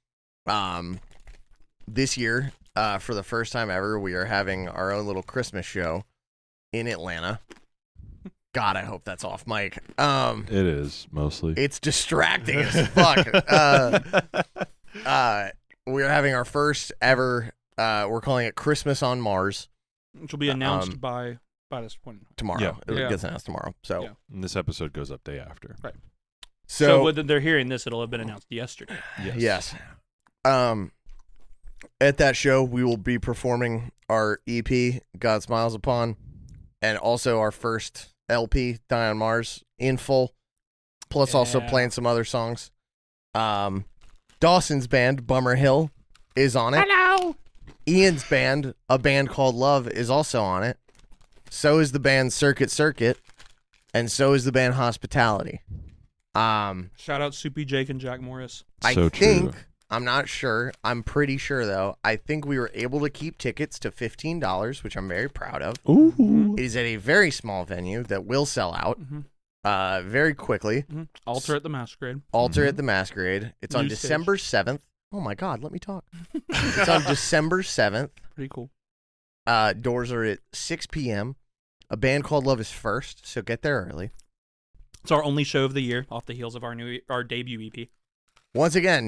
B: Um, this year, uh, for the first time ever, we are having our own little Christmas show in Atlanta. God, I hope that's off mic. Um,
A: It is mostly.
B: it's distracting as fuck. Uh, uh, we're having our first ever. Uh, we're calling it Christmas on Mars
C: Which will be announced
B: Um,
C: by by this point.
B: tomorrow.
A: Yeah.
B: It
C: Yeah.
B: gets announced tomorrow. So,
C: Yeah.
A: And this episode goes up day after.
C: So,
B: so,
C: when they're hearing this, it'll have been announced yesterday.
A: Yes.
B: yes. Um, at that show, we will be performing our E P, God Smiles Upon, and also our first L P, Die on Mars, in full. Plus, also
C: Yeah.
B: playing some other songs. Um, Dawson's band, Bummer Hill, is on it.
C: Hello.
B: Ian's band, a band called Love, is also on it. So is the band Circuit Circuit, and so is the band Hospitality. Um,
C: Shout out Soupy Jake and Jack Morris.
B: I
A: So
B: think
A: true.
B: I'm not sure. I'm pretty sure though. I think we were able to keep tickets to fifteen dollars, which I'm very proud of.
A: Ooh.
B: It is at a very small venue that will sell out
C: Mm-hmm.
B: uh, very quickly.
C: Mm-hmm. Altar at the Masquerade.
B: Altar
A: Mhm.
B: at the Masquerade. It's on
C: New stage.
B: December seventh. Oh my God, let me talk. It's on December seventh.
C: Pretty cool.
B: Uh, doors are at six p.m. A band called Love is First, so get there early.
C: It's our only show of the year, off the heels of our new our debut E P.
B: Once again,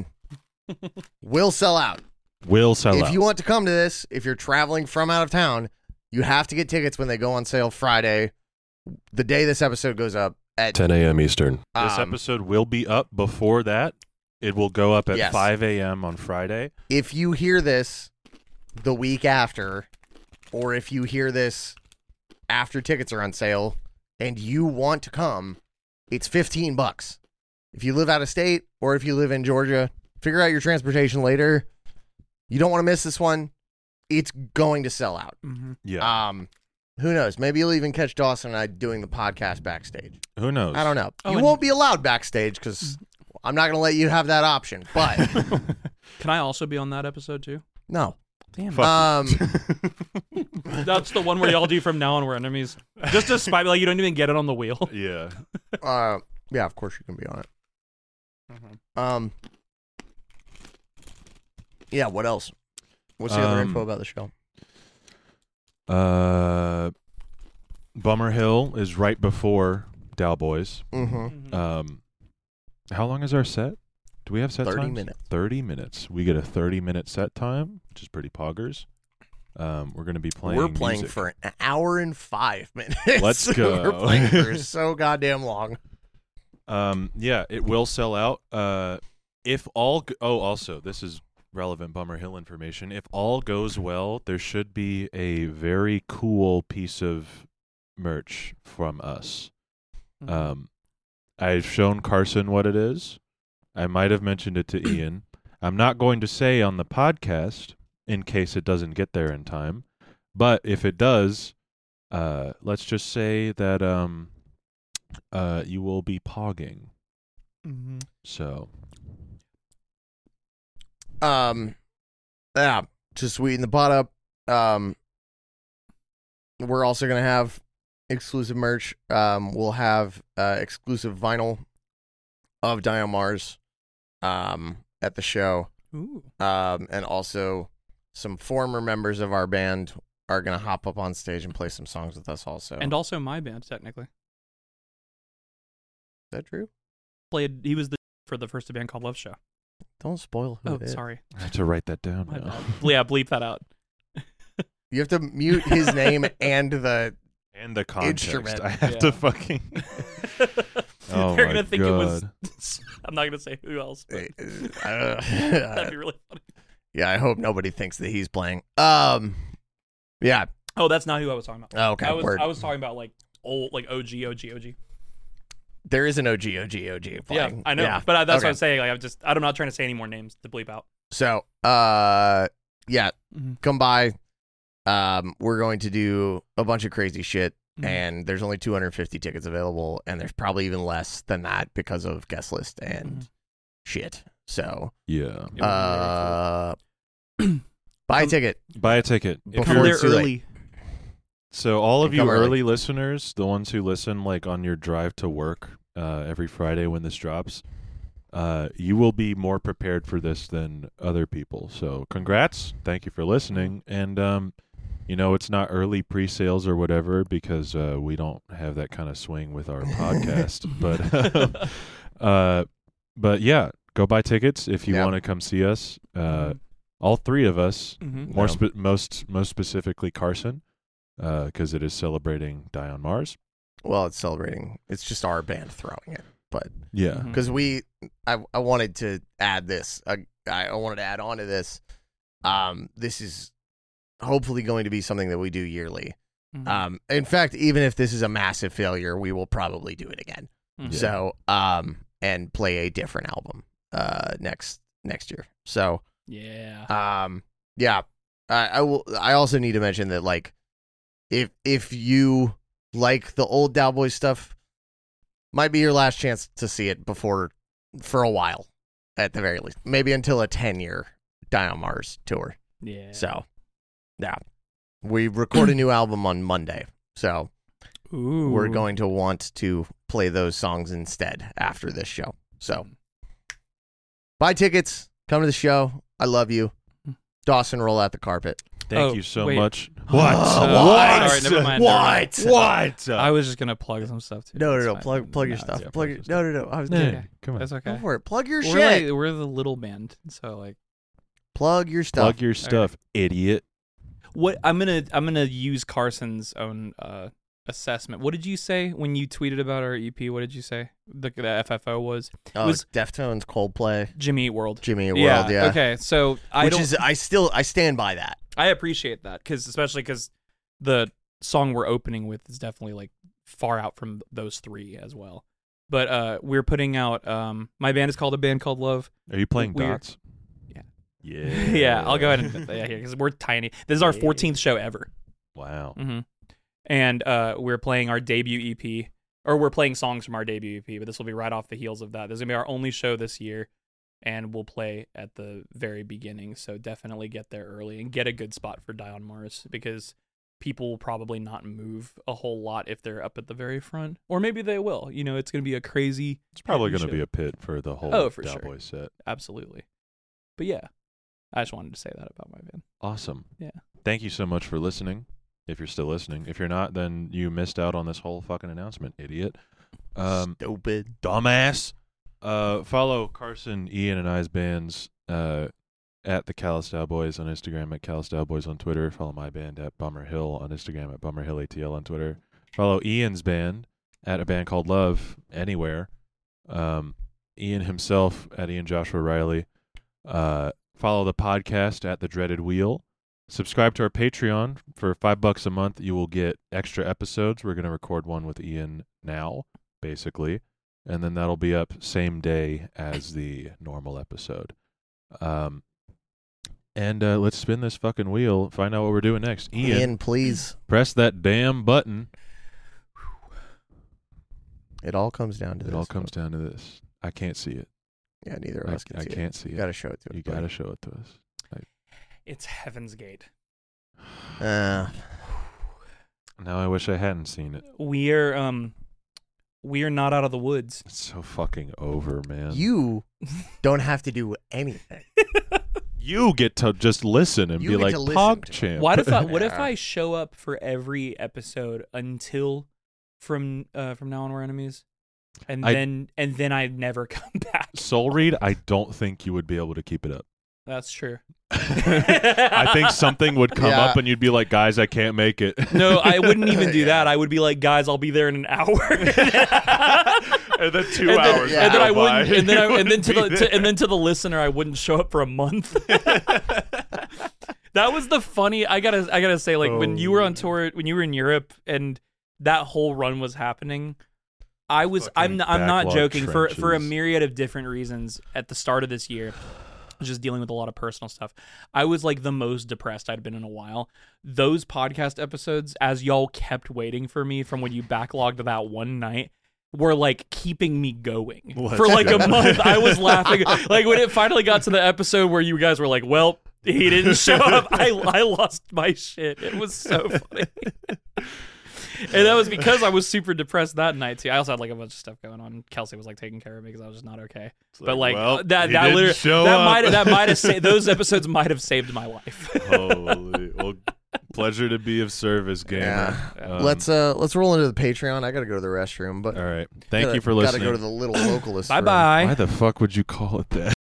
B: will sell out.
A: Will sell
B: if
A: out.
B: you want to come to this, if you're traveling from out of town, you have to get tickets when they go on sale Friday, the day this episode goes up at
D: ten a.m. Eastern.
A: This
B: um,
A: episode will be up before that. It will go up at
B: Yes.
A: five a.m. on Friday.
B: If you hear this the week after, or if you hear this after tickets are on sale and you want to come, it's fifteen bucks. If you live out of state or if you live in Georgia, figure out your transportation later. You don't want to miss this one. It's going to sell out.
C: Mm-hmm.
A: Yeah.
B: Um, who knows? Maybe you'll even catch Dawson and I doing the podcast backstage.
A: Who knows?
B: I don't know.
C: Oh,
B: you
C: and-
B: won't be allowed backstage because I'm not going to let you have that option. But
C: Can I also be on that episode too?
B: no.
C: Damn.
A: Fuck.
B: Um,
C: That's the one where y'all do from now on we're enemies. Just to spite me, like you don't even get it on the wheel.
A: Yeah.
B: uh, yeah, of course you can be on it. Um. Yeah. What else? What's the other
A: Um,
B: info about the show?
A: Uh, Bummer Hill is right before Dowboys.
B: Mm-hmm.
A: Um, how long is our set? Do we have set
B: Thirty
A: times?
B: minutes.
A: Thirty minutes. We get a thirty-minute set time, which is pretty poggers. Um, we're gonna be playing.
B: We're playing
A: music.
B: for an hour and five minutes.
A: Let's go.
B: We're playing for so goddamn long.
A: Um, yeah, it will sell out. Uh, if all g- oh, also this is relevant Bummer Hill information. If all goes well, there should be a very cool piece of merch from us.
C: Mm-hmm.
A: Um, I've shown Carson what it is. I might have mentioned it to Ian. I'm not going to say on the podcast in case it doesn't get there in time, but if it does, uh, let's just say that um, uh, you will be pogging.
C: Mm-hmm.
A: So
B: Um, yeah, to sweeten the pot up, um, we're also gonna have exclusive merch. Um, we'll have uh, exclusive vinyl of Die on Mars, um, at the show.
C: Ooh.
B: Um, and also some former members of our band are gonna hop up on stage and play some songs with us. Also,
C: And also my band, technically.
B: is that true?
C: Played he was the for the first band called Love Show.
B: Don't spoil who
C: Oh,
B: it is.
C: sorry.
A: I have to write that down
C: My
A: now.
C: bad. Yeah, bleep that out.
B: You have to mute his name and the.
A: And the context.
B: Instrument.
A: I have
C: Yeah.
A: to fucking. Oh
C: They're
A: my
C: gonna think it was
A: God.
C: I'm not gonna say who else, but
B: Uh,
C: that'd be really funny.
B: yeah, I hope nobody thinks that he's playing. Um, yeah.
C: Oh, that's not who I was talking about.
B: Oh, okay.
C: I was
B: Word.
C: I was talking about like old like O G O G O G.
B: There is an O G O G O G
C: Yeah,
B: playing.
C: I know.
B: Yeah.
C: But I, that's
B: Okay.
C: what I'm saying. Like I'm just I'm not trying to say any more names to bleep out.
B: So, uh, yeah,
C: Mhm.
B: come by. Um, we're going to do a bunch of crazy shit,
C: Mhm.
B: and there's only two hundred fifty tickets available, and there's probably even less than that because of guest list and
C: Mhm.
B: shit. So,
A: Yeah.
C: It would be
B: uh, buy a
C: Come-
B: ticket.
A: Buy a ticket. If
B: Before
C: Come
A: you're-
C: there
B: it's too late.
C: early.
A: So all of
B: And
A: you
B: come early.
A: early listeners, the ones who listen like on your drive to work uh, every Friday when this drops, uh, you will be more prepared for this than other people. So congrats, thank you for listening, and um, you know it's not early pre-sales or whatever because uh, we don't have that kind of swing with our podcast. But uh, but yeah, go buy tickets if you
B: Yeah.
A: want to come see us. Uh, all three of us.
C: Mhm.
A: More
B: No.
A: spe- most most specifically Carson, because it is celebrating Die on Mars.
B: Well, it's celebrating. It's just our band throwing it, but
A: Yeah,
C: Mhm.
B: because we, I, I wanted to add this. I, I wanted to add on to this. Um, this is hopefully going to be something that we do yearly.
C: Mhm.
B: Um, in fact, even if this is a massive failure, we will probably do it again.
C: Mhm.
A: Yeah.
B: So, um, and play a different album, uh, next next year. So,
C: Yeah.
B: um, yeah, I, I will. I also need to mention that, like, if if you like the old Dowboy stuff, might be your last chance to see it before for a while, at the very least, maybe until a ten year Die on Mars tour.
C: Yeah.
B: So, yeah, we record a new album on Monday, so
C: Ooh.
B: we're going to want to play those songs instead after this show. So, buy tickets, come to the show. I love you. Dawson, roll out the carpet.
A: thank
C: Oh,
A: you so
C: wait.
A: much.
B: What?
C: Uh,
B: What?
C: Sorry, never mind.
B: What?
C: Never mind.
A: What?
C: I was just gonna plug some stuff too.
B: No, no,
C: It's
B: no.
C: fine.
B: Plug, plug your
C: No,
B: stuff.
C: yeah,
B: Plug your.
A: your
B: No, no, no. I was.
A: No,
B: Yeah.
C: Okay.
A: come on.
C: That's okay.
B: Go for it. Plug your
C: We're
B: shit.
C: like we're the little band, so like
B: Plug your stuff.
A: Plug your stuff, idiot.
C: what I'm gonna I'm gonna use Carson's own uh assessment. What did you say when you tweeted about our E P? What did you say the, the F F O was?
B: Oh,
C: it was
B: Deftones, Coldplay,
C: Jimmy Eat World.
B: Jimmy Eat
C: Yeah.
B: World. Yeah.
C: Okay. So I
B: Which
C: don't.
B: is I still I stand by that.
C: I appreciate that because especially because the song we're opening with is definitely like far out from those three as well. But uh, we're putting out. Um, my band is called A Band Called Love.
A: Are you playing
C: We're-
A: dots?
C: Yeah.
A: Yeah.
C: Yeah, I'll go ahead and put that here because we're tiny. This is our fourteenth show ever.
A: Wow.
C: hmm And uh, we're playing our debut E P, or we're playing songs from our debut E P, but this will be right off the heels of that. This is going to be our only show this year, and we'll play at the very beginning, so definitely get there early and get a good spot for Die on Mars, because people will probably not move a whole lot if they're up at the very front. Or maybe they will. You know, it's going to be a crazy...
A: It's probably
C: heavy
A: going to be
C: show.
A: a pit for the whole
C: Oh, for sure.
A: Cowboy set.
C: Absolutely. But yeah, I just wanted to say that about my band.
A: Awesome.
C: Yeah.
A: Thank you so much for listening. If you're still listening. If you're not, then you missed out on this whole fucking announcement, idiot. Um,
B: Stupid.
A: dumbass. Uh, follow Carson, Ian, and I's bands uh, at the Callistyle Boys on Instagram, at Callistyle Boys on Twitter. Follow my band at Bummer Hill on Instagram, at Bummer Hill A T L on Twitter. Follow Ian's band at A Band Called Love anywhere. Um, Ian himself at Ian Joshua Riley. Uh, follow the podcast at The Dreaded Wheel. Subscribe to our Patreon for five bucks a month. You will get extra episodes. We're going to record one with Ian now, basically, and then that'll be up same day as the normal episode. Um, and uh, let's spin this fucking wheel. Find out what we're doing next. Ian,
B: Ian, please.
A: press that damn button.
B: It all comes down to
A: It
B: this.
A: all comes down to this. I can't see it.
B: Yeah, neither of
A: I,
B: us can
A: I
B: see
A: can't
B: it.
A: see
B: You
A: it.
B: gotta show it to us.
A: You
B: buddy.
A: gotta show it to us.
C: It's Heaven's Gate.
B: Uh,
A: Now I wish I hadn't seen it.
C: We are um we are not out of the woods.
A: It's so fucking over, man.
B: you don't have to do anything.
A: You get to just listen and
B: You
A: be
B: get
A: like
B: to listen to it.
A: PogChamp.
C: What if I what if
B: Yeah.
C: I show up for every episode until from uh from now on we're enemies? And
A: I-
C: then and then I never come back.
A: Soul Read, I don't think you would be able to keep it up.
C: That's true.
A: I think something would come
B: Yeah.
A: up and you'd be like, guys, I can't make it.
C: No, I wouldn't even do
B: Yeah.
C: that. I would be like, guys, I'll be there in an hour.
A: And then two
C: and then,
A: hours
B: Yeah.
C: and then I
A: go by
C: wouldn't, and then,
A: you
C: I, and then to the
A: wouldn't be
C: to, and then to the listener, I wouldn't show up for a month. That was the funny. I gotta, I gotta say, like when you were on tour, when you were in Europe, and that whole run was happening. I was,
A: Fucking
C: I'm, I'm not
A: backlog
C: joking. For for a
A: trenches.
C: myriad of different reasons, at the start of this year, I was just dealing with a lot of personal stuff. I was like the most depressed I'd been in a while. Those podcast episodes, as y'all kept waiting for me from when you backlogged that one night, were like keeping me going
A: Let's
C: for like
A: go.
C: a month. I was laughing. Like when it finally got to the episode where you guys were like, well, he didn't show up. I, I lost my shit. It was so funny. And that was because I was super depressed that night too. I also had like a bunch of stuff going on. Kelsey was like taking care of me because I was just not okay.
A: It's
C: But like
A: well,
C: that
A: he
C: that
A: didn't
C: literally
A: show
C: that
A: up.
C: might that might have sa- those episodes might have saved my life.
A: Holy. Well, pleasure to be of service, gamer.
B: Yeah.
A: Um,
B: let's uh let's roll into the Patreon. I gotta go to the restroom, but
A: All right. Thank
B: gotta-
A: you for listening.
B: Gotta go to the little localist.
C: Bye
B: room.
C: bye.
A: Why the fuck would you call it that?